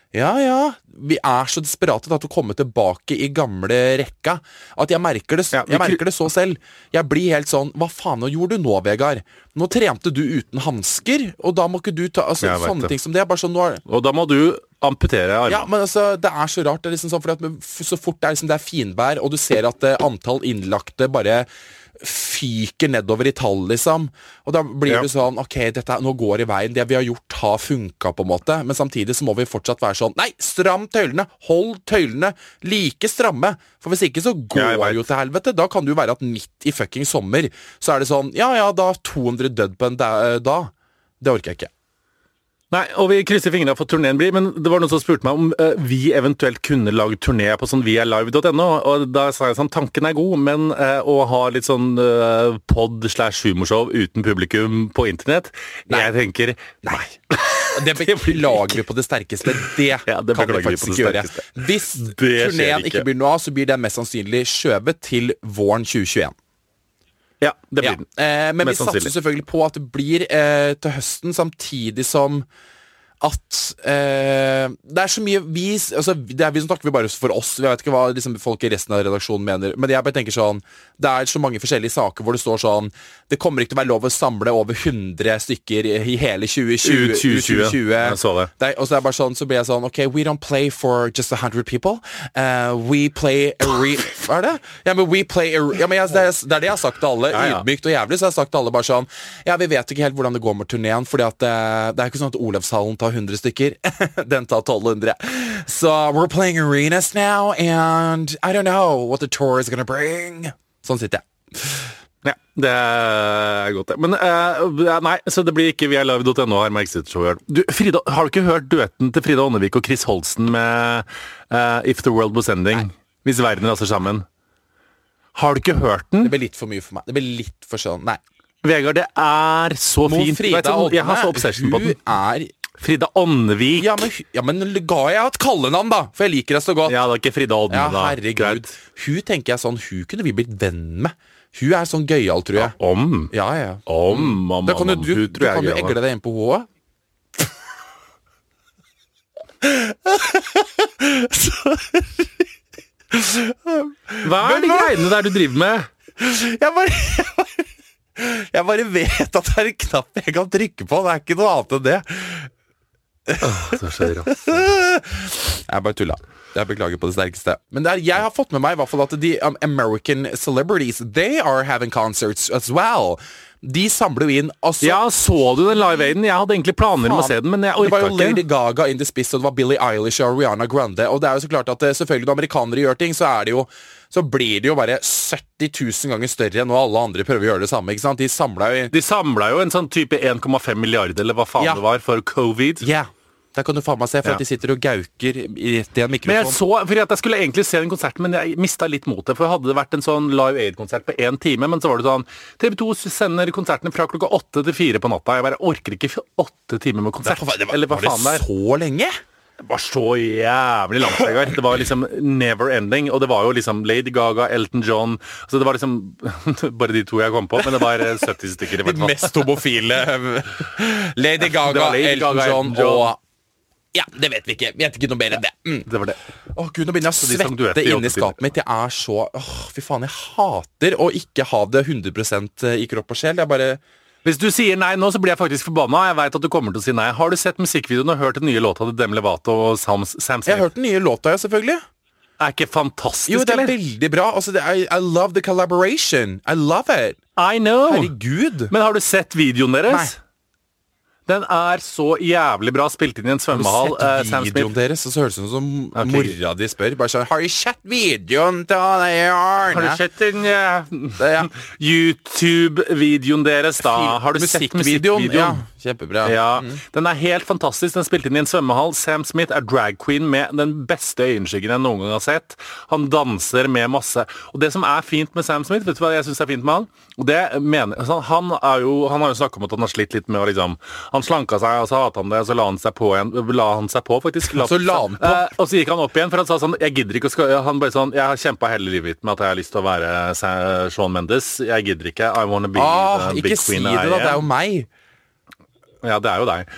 vi er så desperate til å komme tilbake i gamle rekka, at jeg merker det så selv. Jeg blir helt sånn, hva faen gjorde du nå, Vegard? Nå trente du uten handsker, og da må ikke du ta, sånne ting som det, bare sånn, og da må du amputere armen. Ja, men det er så rart, det er liksom sånn, fordi at så fort det er finvær, og du ser at antall innlagte bare fyker nedover i tall, liksom. Og da blir det sånn, ok, nå går i veien, det vi har gjort har funket på en måte, men samtidig så må vi fortsatt være sånn, nei, stram tøylene, hold tøylene like stramme, for hvis ikke så går jo til helvete, da kan det jo være at midt i fucking sommer, så er det sånn, da 200 dødd på en dag, det orker jeg ikke. Nei, og vi krysser fingrene for turneen blir, men det var noen som spurte meg om vi eventuelt kunne lage turné på sånn vialive.no, og da sa jeg sånn, tanken er god, men å ha litt sånn pod/humorshow uten publikum på internett, jeg tenker, nei. Det beklager vi på det sterkeste, det kan vi faktisk ikke gjøre. Hvis turneen ikke blir noe av, så blir det mest sannsynlig skjøvet til våren 2021. Ja, det blir den. Men vi satser selvfølgelig på at det blir til høsten, samtidig som at det er så mye vi snakker vi bare for oss, jeg vet ikke hva liksom, folk i resten av redaksjonen mener, men jeg bare tenker sånn, det er så mange forskjellige saker hvor det står sånn, det kommer ikke til å være lov å samle over 100 stykker i hele 2020. Jeg så det. Og så er det bare sånn, så blir jeg sånn, ok, we don't play for just 100 people, we play hva er det? Ja, men we play det er det jeg har sagt til alle, ydmykt og jævlig, så jeg har sagt til alle bare sånn, vi vet ikke helt hvordan det går med turneen, fordi at det er ikke sånn at Olavshallen tar tar 100 stykker. Den tar 1200. So we're playing arenas now, and I don't know what the tour is gonna bring. Sånn sitter jeg. Ja, det er godt det. Men nei, så det blir ikke vialive.no her med Exit-show. Frida, har du ikke hørt duetten til Frida Ånnevik og Chris Holsten med If the World Was Ending? Nei. Hvis verden raser sammen. Har du ikke hørt den? Det blir litt for mye for meg. Det blir litt for sånn, nei. Vegard, det er så fint. Frida Ånnevik, jeg har så obsession på den. Frida Ånnevik. Ja, men ga jeg et kallenavn da? For jeg liker det så godt. Ja, det er ikke Frida Ånnevik da. Ja, herregud. Hun tenker jeg sånn, hun kunne vi blitt venn med. Hun er sånn gøyal, tror jeg. Ja, om? Ja. Da kan du egle deg inn på henne. Hva er de greiene der du driver med? Jeg bare vet at det er en knapp jeg kan trykke på. Det er ikke noe annet enn det. Det skjer, Jeg bare tulla. Jeg beklager på det sterkeste. Men jeg har fått med meg i hvert fall at de American celebrities, they are having concerts as well. De samler jo inn også. Ja, så du den live-aiden? Jeg hadde egentlig planer om å se den, men jeg orket ikke. Det var jo Lady Gaga in the Spiss, og det var Billie Eilish og Ariana Grande. Og det er jo så klart at selvfølgelig når amerikanere gjør ting, så blir det jo bare 70 000 ganger større enn når alle andre prøver å gjøre det samme, ikke sant? De samlet jo en sånn type 1,5 milliarder, eller hva faen det var, for covid. Ja. Der kan du faen meg se, for at de sitter og gauker i en mikrofon. Men jeg skulle egentlig se den konserten, men jeg mistet litt mot det, for hadde det vært en sånn Live Aid-konsert på 1 time, men så var det sånn, TV 2 sender konsertene fra klokka 8 til 4 på natta. Jeg bare orker ikke 8 timer med konsert. Eller hva faen det er? Så lenge? Det var så jævlig langt, Vegard. Det var liksom never ending, og det var jo liksom Lady Gaga, Elton John, så det var liksom bare de to jeg kom på, men det var 70 stykker i hvert fall. De mest homofile Lady Gaga, Elton John og... Ja, det vet vi ikke. Vi vet ikke noe mer enn det. Det var det. Gud, nå begynner jeg å svette inni skapet mitt. Jeg er så... fy faen, jeg hater å ikke ha det 100% i kropp og sjel. Jeg bare... Hvis du sier nei nå, så blir jeg faktisk forbanna. Jeg vet at du kommer til å si nei. Har du sett musikkvideoen og hørt den nye låta til Demi Lovato og Sam Smith? Jeg har hørt den nye låta, ja, selvfølgelig. Er ikke fantastisk, eller? Jo, det er eller? veldig bra. Altså, I love the collaboration. I love it. I know. Herregud. Men har du sett videoen deres? Nei. Den er så jævlig bra, spilt inn i en svømmehall. Har du sett videoen deres? Og så høres det ut som mora de spør. Bare sånn, har du sett videoen til det Arne? Har du sett den YouTube-videoen deres da? Har du sett musikkvideoen? Ja, kjempebra. Ja, den er helt fantastisk. Den spilte inn i en svømmehall. Sam Smith er drag queen med den beste øyenskyggen jeg noen gang har sett. Han danser med masse. Og det som er fint med Sam Smith, vet du hva jeg synes er fint med han? Og det mener, altså, han har jo snakket om at han har slitt litt med å liksom... Han slanka seg, og så hatet han det, og så la han seg på, faktisk. Så la han på? Og så gikk han opp igjen, for han sa sånn, jeg gidder ikke han bare sånn, jeg har kjempet hele livet mitt med at jeg har lyst til å være Shawn Mendes. Jeg gidder ikke. I wanna be the big queen. Ikke si det da, det er jo meg. Ja, det er jo deg.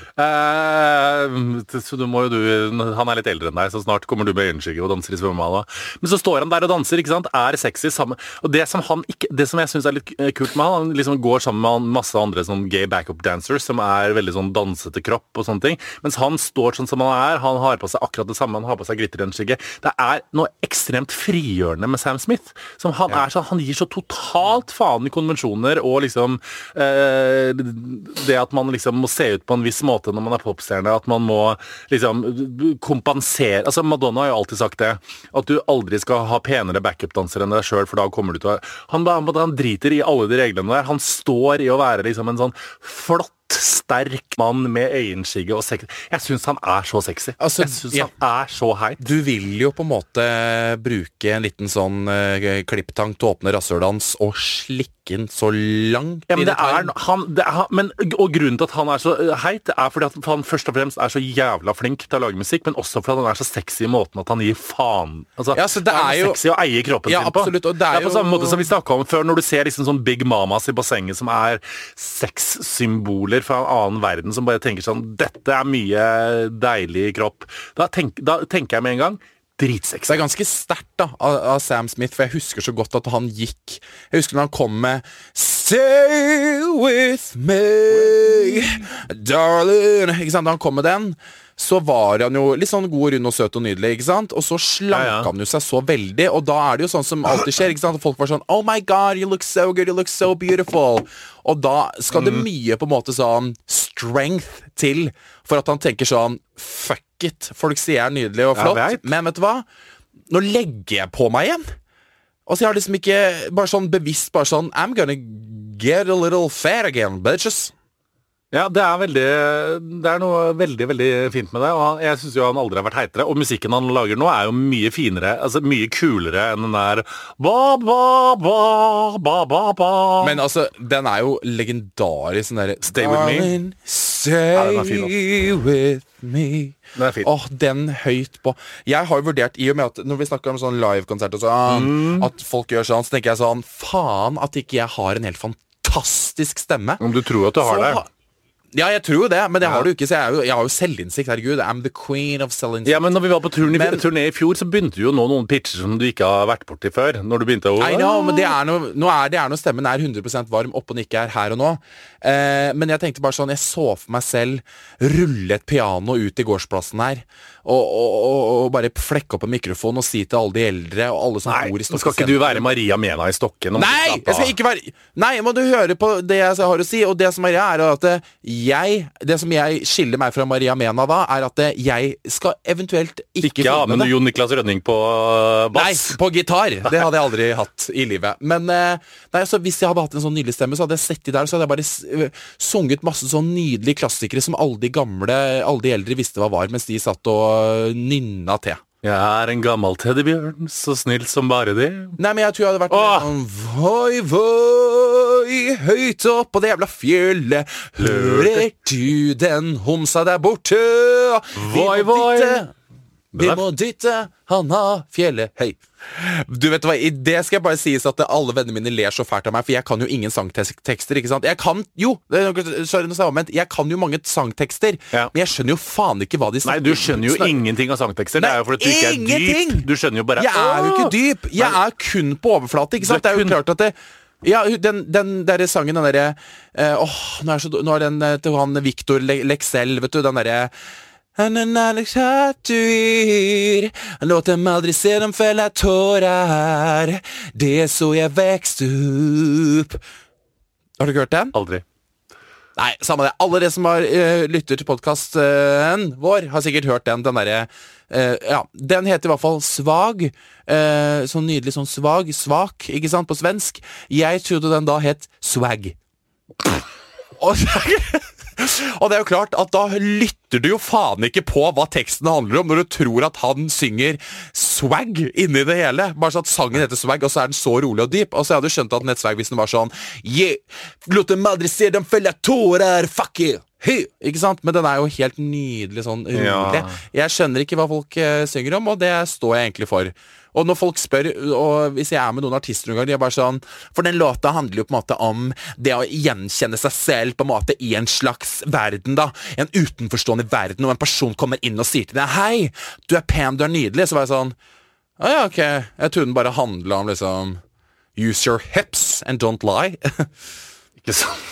Så han er litt eldre enn deg, så snart kommer du med øyenskygge og danser i svømmehallen. Men så står han der og danser, ikke sant? Er sexy sammen. Og det som jeg synes er litt kult med han liksom går sammen med masse andre sånn gay backup dancers, som er veldig sånn dansete kropp og sånne ting. Mens han står sånn som han er, han har på seg akkurat det samme, han har på seg glitterøyenskygge. Det er noe ekstremt frigjørende med Sam Smith, som han er sånn, han gir så totalt faen i konvensjoner, og liksom det at man liksom må se ut på en viss måte når man er popstjerne, at man må liksom kompensere. Altså Madonna har jo alltid sagt det, at du aldri skal ha penere backup-dansere enn deg selv, for da kommer du til å... Han driter i alle de reglene der. Han står i å være liksom en sånn flott, sterk mann med øyenskygge og sex. Jeg synes han er så sexy. Altså, jeg synes han er så heit. Du vil jo på en måte bruke en liten sånn klipptang til å åpne rasshøldans og slikke den så langt. Ja, men og grunnen til at han er så heit er fordi at han først og fremst er så jævla flink til å lage musikk, men også fordi han er så sexy i måten at han gir faen. Altså, ja, så det er jo sexy å eie kroppen sin på. Absolutt, og det er på samme måte som vi snakket om før, når du ser liksom sånn Big Mamas i bassenget som er sexsymboler fra en annen verden, som bare tenker sånn, dette er mye deilig kropp. Da tenker jeg med en gang, dritsexy. Det er ganske sterkt da, av Sam Smith, for jeg husker så godt at han gikk. Jeg husker når han kom med Stay with me, darling. Ikke sant? Da han kom med den, så var han jo litt sånn god, rund og søt og nydelig, ikke sant? Og så slanket han jo seg så veldig, og da er det jo sånn som alltid skjer, ikke sant? Og folk var sånn, oh my god, you look so good, you look so beautiful. Og da skal det mye på en måte sånn strength til, for at han tenker sånn, fuck it, folk sier jeg er nydelig og flott, men vet du hva? Nå legger jeg på meg igjen. Og så jeg har liksom ikke bare sånn bevisst, bare sånn, I'm gonna get a little fat again, bitches. Ja, det er noe veldig, veldig fint med det, og jeg synes jo han aldri har vært heitere, og musikken han lager nå er jo mye finere, altså mye kulere enn den der ba, ba, ba, ba, ba, ba. Men altså, den er jo legendarisk, den der Stay With Me. Stay with me. Den er fin. Den høyt på. Jeg har jo vurdert, i og med at når vi snakker om sånn live-konsert og sånn, at folk gjør sånn, så tenker jeg sånn, faen at ikke jeg har en helt fantastisk stemme. Om du tror at du har det. Ja, jeg tror jo det, men det har du ikke, så jeg har jo selvinnsikt, herregud. I'm the queen of selvinnsikt. Ja, men når vi var på turné i fjor, så begynte du jo nå noen pitcher som du ikke har vært borti før, når du begynte å... I know, men det er noe stemmen er 100% varm, opp og ikke er her og nå. Men jeg tenkte bare sånn, jeg så for meg selv rulle et piano ut i gårdsplassen her, og bare flekke opp en mikrofon og si til alle de eldre, og alle som bor i Stokke. Nei, skal ikke du være Maria Mena i Stokke? Nei, jeg skal ikke være... Nei, må du høre på det jeg har å si, og det som er at det som jeg skiller meg fra Maria Mena da, er at jeg skal eventuelt ikke ja, men Jon Niklas Rønning på bass. Nei, på gitar. Det hadde jeg aldri hatt i livet. Men nei, så hvis jeg hadde hatt en sånn nydelig stemme, så hadde jeg sett i der, så hadde jeg bare sunget masse sånn nydelige klassikere som alle de eldre visste hva var, mens de satt og nynna til. Jeg er en gammel teddybjørn, så snill som bare det. Nei, men jeg tror jeg hadde vært sånn voi, voi, høyt opp på det jævla fjellet. Hører du den homsa der borte? Voi, voi. Vi må dytte, han har fjellet høy. Du vet hva, i det skal jeg bare sies at alle vennene mine ler så fælt av meg, for jeg kan jo ingen sangtekster, ikke sant? Jeg kan jo, jeg kan jo mange sangtekster, men jeg skjønner jo faen ikke hva de snakker. Nei, du skjønner jo ingenting av sangtekster, det er jo fordi du ikke er dyp. Du skjønner jo bare... Jeg er jo ikke dyp, jeg er kun på overflate, ikke sant? Det er jo klart at det... Ja, den der sangen, den der... nå er den til han Victor Lexell, vet du, den der... Låt dem aldrig se dem fälla tårar. Det är så jag växte upp. Har du hørt den? Aldri. Nei, samme det. Alle det som har lytter til podcasten vår har sikkert hørt den der, den heter i hvert fall Svag. Sånn nydelig sånn svak, ikke sant, på svensk. Jeg trodde den da het Swag. Og det er jo klart at da lytter du jo faen ikke på hva teksten handler om når du tror at han synger swag inni det hele. Bare sånn at sangen heter Swag, og så er den så rolig og dyp. Og så hadde du skjønt at den het Swag hvis den var sånn låt dem aldri se dem fälla tårar, fuck you. Ikke sant? Men den er jo helt nydelig sånn rolig. Jeg skjønner ikke hva folk synger om, og det står jeg egentlig for. Og når folk spør, og hvis jeg er med noen artister noen gang, de er bare sånn, for den låta handler jo på en måte om det å gjenkjenne seg selv på en måte i en slags verden da, en utenforstående verden, og en person kommer inn og sier til deg, hei, du er pen, du er nydelig, så var jeg sånn, ja, ok, jeg tror den bare handler om liksom, use your hips and don't lie. Ikke sant?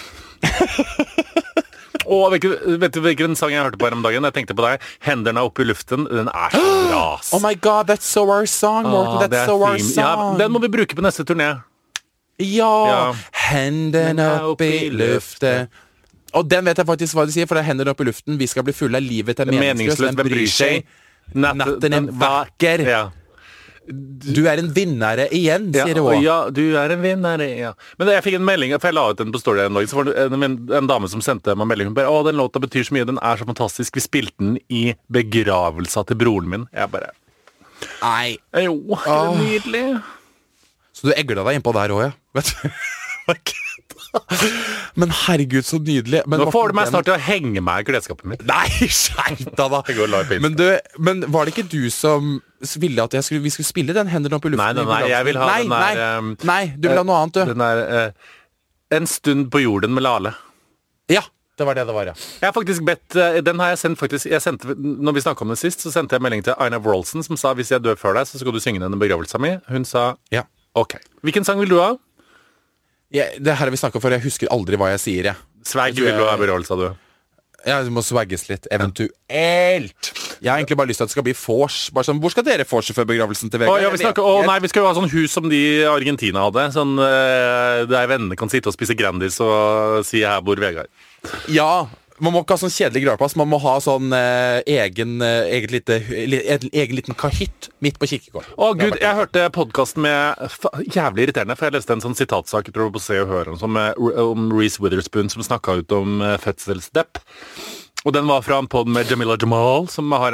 Og vet du hvilken sang jeg hørte på her om dagen? Jeg tenkte på deg. Hendene opp i luften. Den er så bra. Oh my god, that's so our song, Morten. That's so our song. Ja, den må vi bruke på neste turné. Ja. Hendene opp i luften. Og den vet jeg faktisk hva du sier, for det er hendene opp i luften. Vi skal bli fulle av livet til meningsløst. Den bryr seg. Natten er vakker. Ja. Du er en vinnere igjen, sier det også. Ja, du er en vinnere, ja. Men jeg fikk en melding, for jeg la ut den på story en dag, så var det en dame som sendte meg en melding. Hun bare, den låta betyr så mye, den er så fantastisk. Vi spilte den i begravelsen til broren min. Jeg bare... Nei. Jo, det er nydelig. Så du egler deg innpå der også, ja? Vet du? Men herregud, så nydelig. Men nå får du meg snart til å henge meg i klesskapet mitt. Nei, skjerp deg da. Men var det ikke du som ville at vi skulle spille den hendene opp i luften? Nei, jeg vil ha den der... Nei, du vil ha noe annet, du. Den der En stund på jorden med Lale. Ja, det var det var, ja. Jeg har faktisk bedt, den har jeg sendt faktisk, når vi snakket om det sist, så sendte jeg melding til Aina Wroldsen, som sa, hvis jeg dør før deg, så skal du synge den begravelsen min. Hun sa, ja. Ok. Hvilken sang vil du ha? Det her har vi snakket om, for jeg husker aldri hva jeg sier, jeg. Svag vil du ha begravelsen, du. Jeg må swagges litt, eventuelt. Jeg har egentlig bare lyst til at det skal bli vors. Bare sånn, hvor skal dere vorse før begravelsen til Vegard? Vi skal jo ha sånn hus som de i Argentina hadde. Sånn, der vennene kan sitte og spise Grandis og si her bor Vegard. Ja, man må ikke ha sånn kjedelig gravplass. Man må ha sånn egen liten kahytt midt på kirkegården. Gud, jeg hørte podcasten med jævlig irriterende, for jeg leste en sånn sitatsak, jeg tror på Se og Hør, om Reese Witherspoon som snakket ut om fødselsdepp. Og den var fra en podd med Jamila Jamal, som har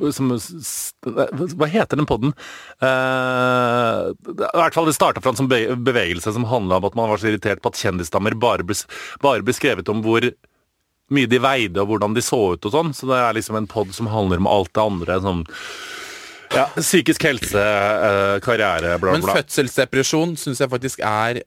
hva heter den podden? I hvert fall det startet fra en sånn bevegelse som handlet om at man var så irritert på at kjendisdammer bare ble skrevet om hvor mye de veide og hvordan de så ut og sånn. Så det er liksom en podd som handler om alt det andre, sånn psykisk helse, karriere, bla bla. Men fødselsdepresjon synes jeg faktisk er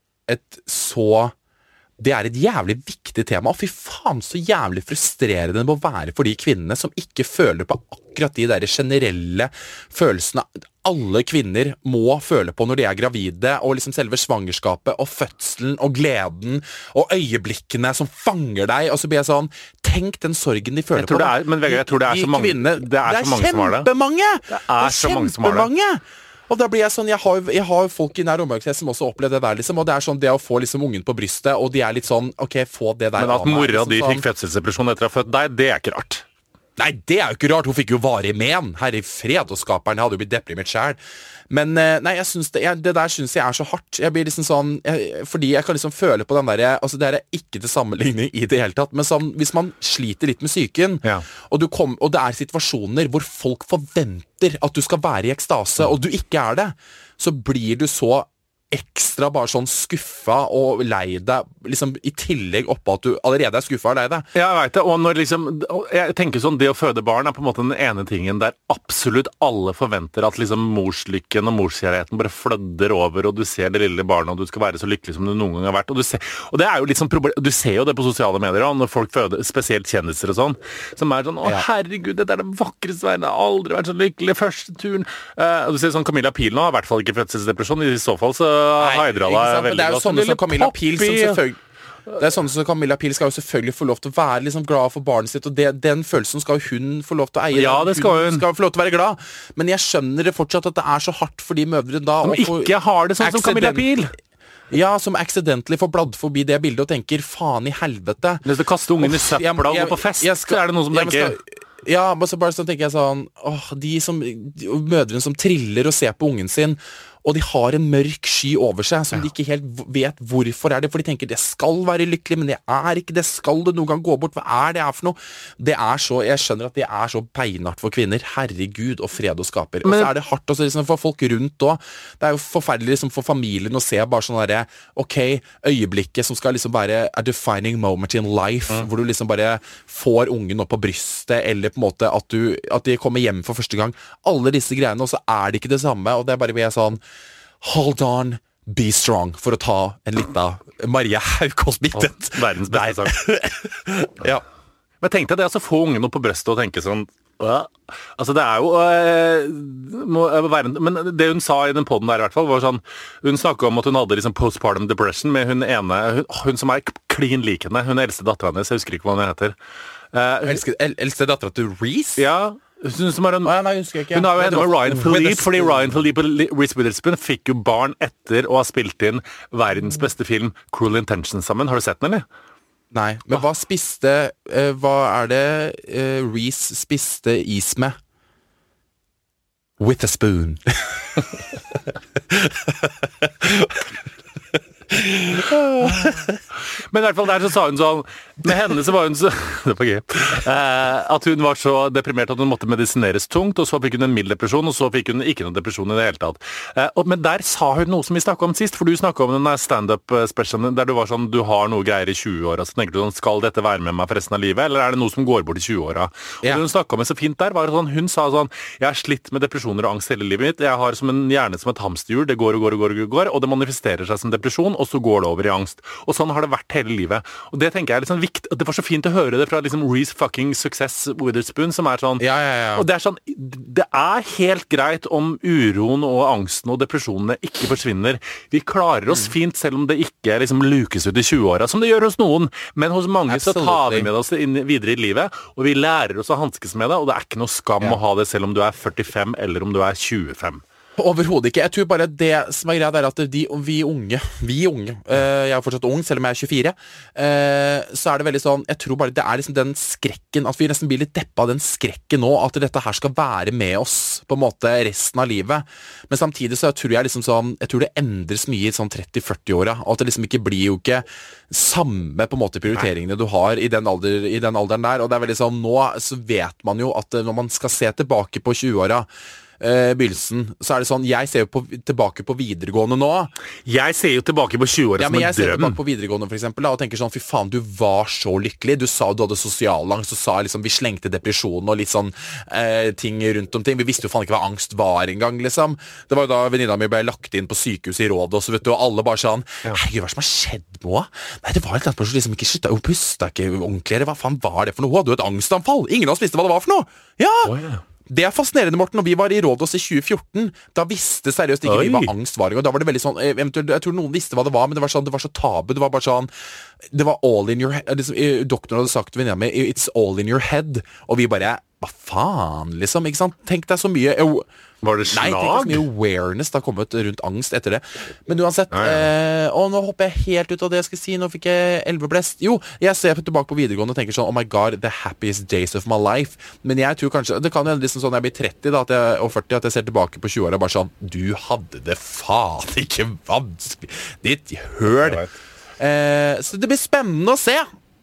det er et jævlig viktig tema, og fy faen så jævlig frustrerende det må være for de kvinnene som ikke føler på akkurat de der generelle følelsene alle kvinner må føle på når de er gravide, og liksom selve svangerskapet, og fødselen, og gleden, og øyeblikkene som fanger deg, og så blir jeg sånn, tenk den sorgen de føler på. Men Vegard, jeg tror det er så mange, det er så mange som har det. Det er kjempemange! Og da blir jeg sånn, jeg har folk i nær omgangskrets som også opplever det der, liksom, og det er sånn det å få liksom ungen på brystet, og de er litt sånn, ok, få det der. Men at mora di fikk fødselsdepresjon etter å ha født deg, det er ikke rart. Nei, det er jo ikke rart, hun fikk jo varig men. Herre fred og skaperen, jeg hadde jo blitt deprimert selv. Men nei, jeg synes det der synes jeg er så hardt. Jeg blir liksom sånn, fordi jeg kan liksom føle på den der, altså det er ikke til sammenligning i det hele tatt, men sånn, hvis man sliter litt med psyken, og det er situasjoner hvor folk forventer at du skal være i ekstase, og du ikke er det, så blir du så ekstra bare sånn skuffa og lei deg, liksom i tillegg oppå at du allerede er skuffa og lei deg. Ja, jeg vet det, og når liksom, jeg tenker sånn, det å føde barn er på en måte den ene tingen der absolutt alle forventer at liksom morslykken og morskjærheten bare flødder over, og du ser det lille barnet, og du skal være så lykkelig som du noen gang har vært, og det er jo litt sånn problem, du ser jo det på sosiale medier, og når folk føder, spesielt kjendiser og sånn, som er sånn, herregud, dette er det vakreste verden, jeg har aldri vært så lykkelig, første turen, og du ser sånn, Camilla Pil nå har i hvert fall ikke fødselsdepresjon, i så fall så det er jo sånne som Camilla Pil som selvfølgelig det er sånn som Camilla Pil skal jo selvfølgelig få lov til å være liksom glad for barnet sitt, og den følelsen skal hun få lov til å eie. Ja, det skal hun. Skal få lov til å være glad. Men jeg skjønner det fortsatt at det er så hardt for de mødre da. Som ikke har det sånn som Camilla Pil. Ja, som accidentally får bladd forbi det bildet og tenker, faen i helvete. Hvis du kaster ungen i søpla og går på fest, så er det noen som tenker... Ja, men så bare så tenker jeg sånn, de mødrene som triller og ser på ungen sin, og de har en mørk sky over seg som de ikke helt vet hvorfor er det, for de tenker det skal være lykkelig, men det er ikke, det skal det noen gang gå bort, hva er det her for noe? Det er så, jeg skjønner at det er så beinhardt for kvinner, herregud, og fred og skaper. Og så er det hardt også liksom, for folk rundt også. Det er jo forferdelig liksom, for familien å se bare sånn der, ok, øyeblikket som skal liksom være a defining moment in life, hvor du liksom bare får ungen opp på brystet, eller på en måte at de kommer hjem for første gang. Alle disse greiene, og så er det ikke det samme, og det er bare vi er sånn hold on, be strong, for å ta en liten Maria Haukås-bittet. Verdens beste sang. Ja. Men tenk deg det, altså få ungen opp på brøstet og tenke sånn, altså det er jo men det hun sa i den podden der i hvert fall var sånn, hun snakket om at hun hadde liksom postpartum depression med hun som er klin lik henne, hun eldste datteren hennes, jeg husker ikke hva hun heter. Eldste datteren til Reese? Ja, hun har jo henne med Ryan Philippe, fordi Ryan Philippe og Reese Witherspoon fikk jo barn etter å ha spilt inn verdens beste film Cruel Intentions sammen. Har du sett den, eller? Nei, men hva er det Reese spiste is med? With a spoon. Men i hvert fall der så sa hun sånn, med henne så var hun så det var gøy, at hun var så deprimert at hun måtte medisineres tungt, og så fikk hun en mild depresjon, og så fikk hun ikke noen depresjon i det hele tatt. Men der sa hun noe som vi snakket om sist, for du snakket om den stand-up specialen der du var sånn, du har noe greier i 20-åra, så tenker du sånn, skal dette være med meg for resten av livet, eller er det noe som går bort i 20-åra? Og det hun snakket om så fint der, var sånn, hun sa sånn, jeg har slitt med depresjoner og angst hele livet mitt, jeg har som en hjerne som et hamsterhjul, det går, og det manifesterer seg som depresjon, og så går det over i angst. Og sånn har det vært hele livet. Og det tenker jeg er litt sånn viktig. Det var så fint å høre det fra liksom Reese fucking Success Witherspoon, som er sånn. Og det er sånn, det er helt greit om uroen og angsten og depresjonene ikke forsvinner. Vi klarer oss fint, selv om det ikke liksom lukes ut i 20-åra, som det gjør hos noen. Men hos mange så tar vi med oss det inn videre i livet, og vi lærer oss å hanskes med det, og det er ikke noe skam å ha det selv om du er 45 eller om du er 25. Overhodet ikke. Jeg tror bare det som er greit er at vi unge, jeg er fortsatt ung, selv om jeg er 24, så er det veldig sånn, jeg tror bare det er liksom den skrekken, at vi nesten blir litt deppa av den skrekken nå, at dette her skal være med oss på en måte resten av livet. Men samtidig så tror jeg liksom sånn, jeg tror det endres mye i sånn 30-40-åra, og at det liksom ikke blir jo ikke samme på en måte prioriteringene du har i den alderen der, og det er veldig sånn, nå så vet man jo at når man skal se tilbake på 20-åra, begynnelsen, så er det sånn, jeg ser jo tilbake på videregående nå. Jeg ser jo tilbake på 20-året som en drøm. Jeg ser tilbake på videregående for eksempel, da, og tenker sånn, fy faen, du var så lykkelig. Du sa du hadde sosialangst, så sa liksom, vi slengte depresjonen og litt sånn ting rundt om ting. Vi visste jo faen ikke hva angst var engang, liksom. Det var jo da venninna mi ble lagt inn på sykehus i Rådet, og så vet du, og alle bare sånn, herregud, hva som har skjedd nå? Nei, det var et eller annet som liksom ikke sluttet, hun pustet ikke ordentligere. Hva faen var det for noe? Hun hadde jo et angstanfall. Ingen av oss visste hva det var for noe. Ja! Det er fascinerende, Morten. Når vi var i Rådås i 2014, da visste seriøst ikke vi hva angst var. Og da var det veldig sånn, eventuelt, jeg tror noen visste hva det var, men det var så tabu. Det var bare sånn, det var all in your head. Liksom, doktoren hadde sagt til venninna mi, it's all in your head. Og vi bare, hva faen, liksom, ikke sant? Tenk deg så mye. Var det slag? Nei, tenk deg så mye awareness det har kommet rundt angst etter det. Men uansett, og nå hopper jeg helt ut av det jeg skal si. Nå fikk jeg 11 blest. Jo, jeg ser tilbake på videregående og tenker sånn, oh my god, the happiest days of my life. Men jeg tror kanskje, det kan jo liksom sånn, jeg blir 30 da, og 40, at jeg ser tilbake på 20-åra bare sånn, du hadde det faen ikke vanskelig. Ditt høl. Så det blir spennende å se.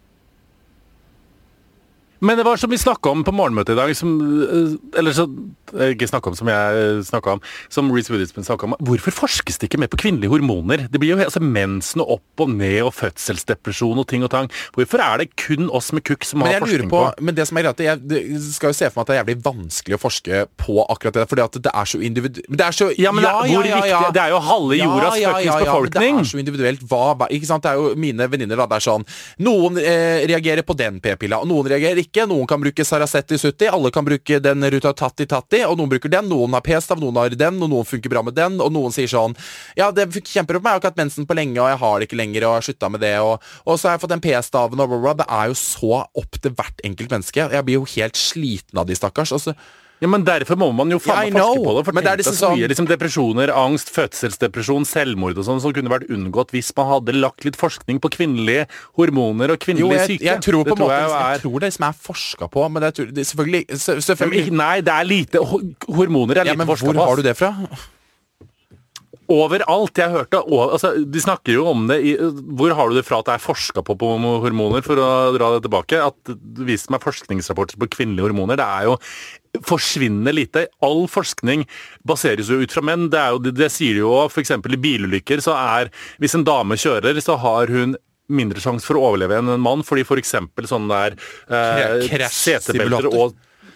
Men det var som vi snakket om på morgenmøtet i dag, eller så, ikke snakket om som jeg snakket om, som Reese Witherspoon snakket om. Hvorfor forskes det ikke mer på kvinnelige hormoner? Det blir jo altså mensen og opp og ned og fødselsdepresjon og ting og tang. Hvorfor er det kun oss med kukk som har forskning på? Men det som er greit, jeg skal jo se for meg at det er jævlig vanskelig å forske på akkurat det, fordi at det er så individuelt. Det er så, det er jo halve jordas fuckings befolkning. Det er så individuelt. Ikke sant? Det er jo mine venninner da, det er sånn, noen reagerer på den p-pilla, og noen reagerer ikke. Noen kan bruke Saraseti 70, alle kan bruke den Ruta Tatti, og noen bruker den, noen har p-stav, noen har den, og noen funker bra med den, og noen sier sånn, ja, det funker kjempebra på meg, jeg har ikke hatt mensen på lenge, og jeg har det ikke lenger, og jeg har sluttet med det, og så har jeg fått den p-staven, og bla. Det er jo så opp til hvert enkelt menneske. Jeg blir jo helt sliten av de stakkars, og så ja, men derfor må man jo faen meg forske på det. For men det er så mye liksom, depresjoner, angst, fødselsdepresjon, selvmord og sånn som kunne vært unngått hvis man hadde lagt litt forskning på kvinnelige hormoner og kvinnelige syke. Jeg tror på en måte, jeg tror det som er forsket på, men det er selvfølgelig nei, det er lite hormoner er lite forsket på. Men hvor har du det fra? Overalt. Jeg hørte altså, de snakker jo om det hvor har du det fra at det er forsket på hormoner, for å dra det tilbake, at det viser meg forskningsrapporter på kvinnelige hormoner. Det er jo forsvinnende lite. All forskning baseres jo ut fra menn. Det sier de jo for eksempel i bilulykker, så hvis en dame kjører, så har hun mindre sjanse for å overleve enn en mann, fordi for eksempel sånne der setebelter og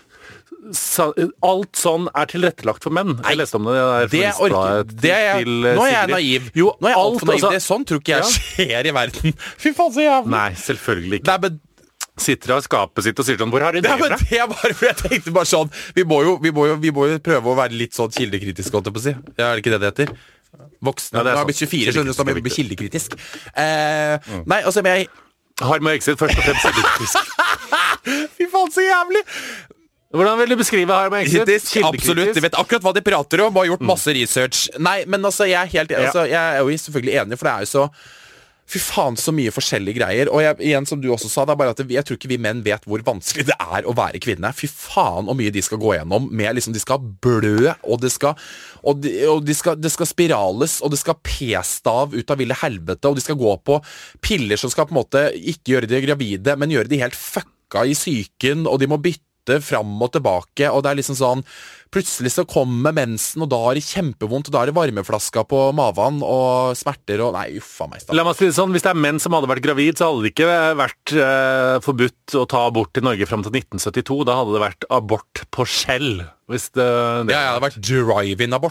alt sånn er tilrettelagt for menn. Jeg leste om det der. Nå er jeg naiv. Jo, nå er jeg alt for naiv. Det er sånn tror ikke jeg skjer i verden. Fy faen så jævlig. Nei, selvfølgelig ikke. Sitter av skapet sitt og sier sånn, hvor har du det fra? Det er bare for jeg tenkte bare sånn, vi må jo prøve å være litt sånn kildekritisk, holdt jeg på å si. Ja, er det ikke det heter? Voksne. Nå har jeg blitt 24, skjønner du, så må jeg bli kildekritisk. Nei, altså, men jeg Harmo Exit først og fremst kildekritisk. Fy faen så jævlig. Hvordan vil du beskrive Harmo Exit? Absolutt, de vet akkurat hva de prater om og har gjort masse research. Nei, men altså, jeg er jo selvfølgelig enig, for det er jo så fy faen så mye forskjellige greier. Og igjen, som du også sa, det er bare at jeg tror ikke vi menn vet hvor vanskelig det er å være kvinne. Fy faen hvor mye de skal gå gjennom med liksom, de skal blø, og det skal spirales, og det skal p-stav ut av ville helvete, og de skal gå på piller som skal på en måte ikke gjøre de gravide, men gjøre de helt fucka i psyken, og de må bytte fram og tilbake, og det er liksom sånn plutselig så kommer mensen, og da er det kjempevondt, og da er det varmeflaska på maven og smerter og nei, uffa meg. La meg si det sånn, hvis det er menn som hadde vært gravid, så hadde det ikke vært forbudt å ta abort i Norge frem til 1972. Da hadde det vært abort på skjell. Hvis det hadde vært drive-in-abort.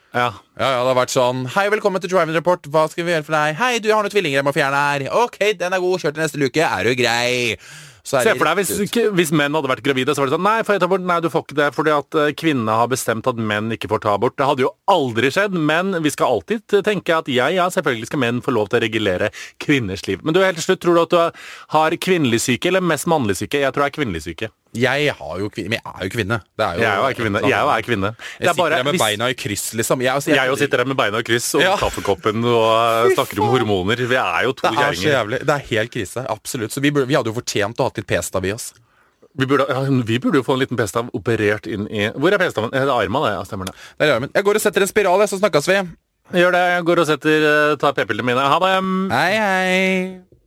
Ja. Ja, det har vært sånn, hei, velkommen til Driving Report, hva skal vi gjøre for deg? Hei, du har noen tvillinger jeg må fjerne her. Ok, den er god, kjør til neste luke, er du grei? Se for deg, hvis menn hadde vært gravide, så var det sånn, nei, får jeg ta abort? Nei, du får ikke det, fordi at kvinnene har bestemt at menn ikke får ta abort. Det hadde jo aldri skjedd, men vi skal alltid tenke at ja, selvfølgelig skal menn få lov til å regulere kvinners liv. Men du, helt til slutt, tror du at du har kvinnelig syke, eller mest mannlig syke? Jeg tror jeg er kvinnelig syke. Jeg har jo kvinne, men jeg er jo kvinne. Det er jo, jeg er kvinne. Jeg sitter der med beina i kryss, liksom. Jeg sitter der med beina i kryss og kaffekoppen og snakker om hormoner. Vi er jo to kjerringer. Det er så jævlig. Det er helt krise, absolutt. Så vi hadde jo fortjent å ha litt p-stav i oss. Vi burde jo få en liten p-stav operert inn i... Hvor er p-staven? Det er armen, det. Ja, stemmer det. Det er armen. Jeg går og setter en spiral, så snakkes vi. Gjør det. Jeg går og tar p-pillene mine. Ha det. Hei, hei.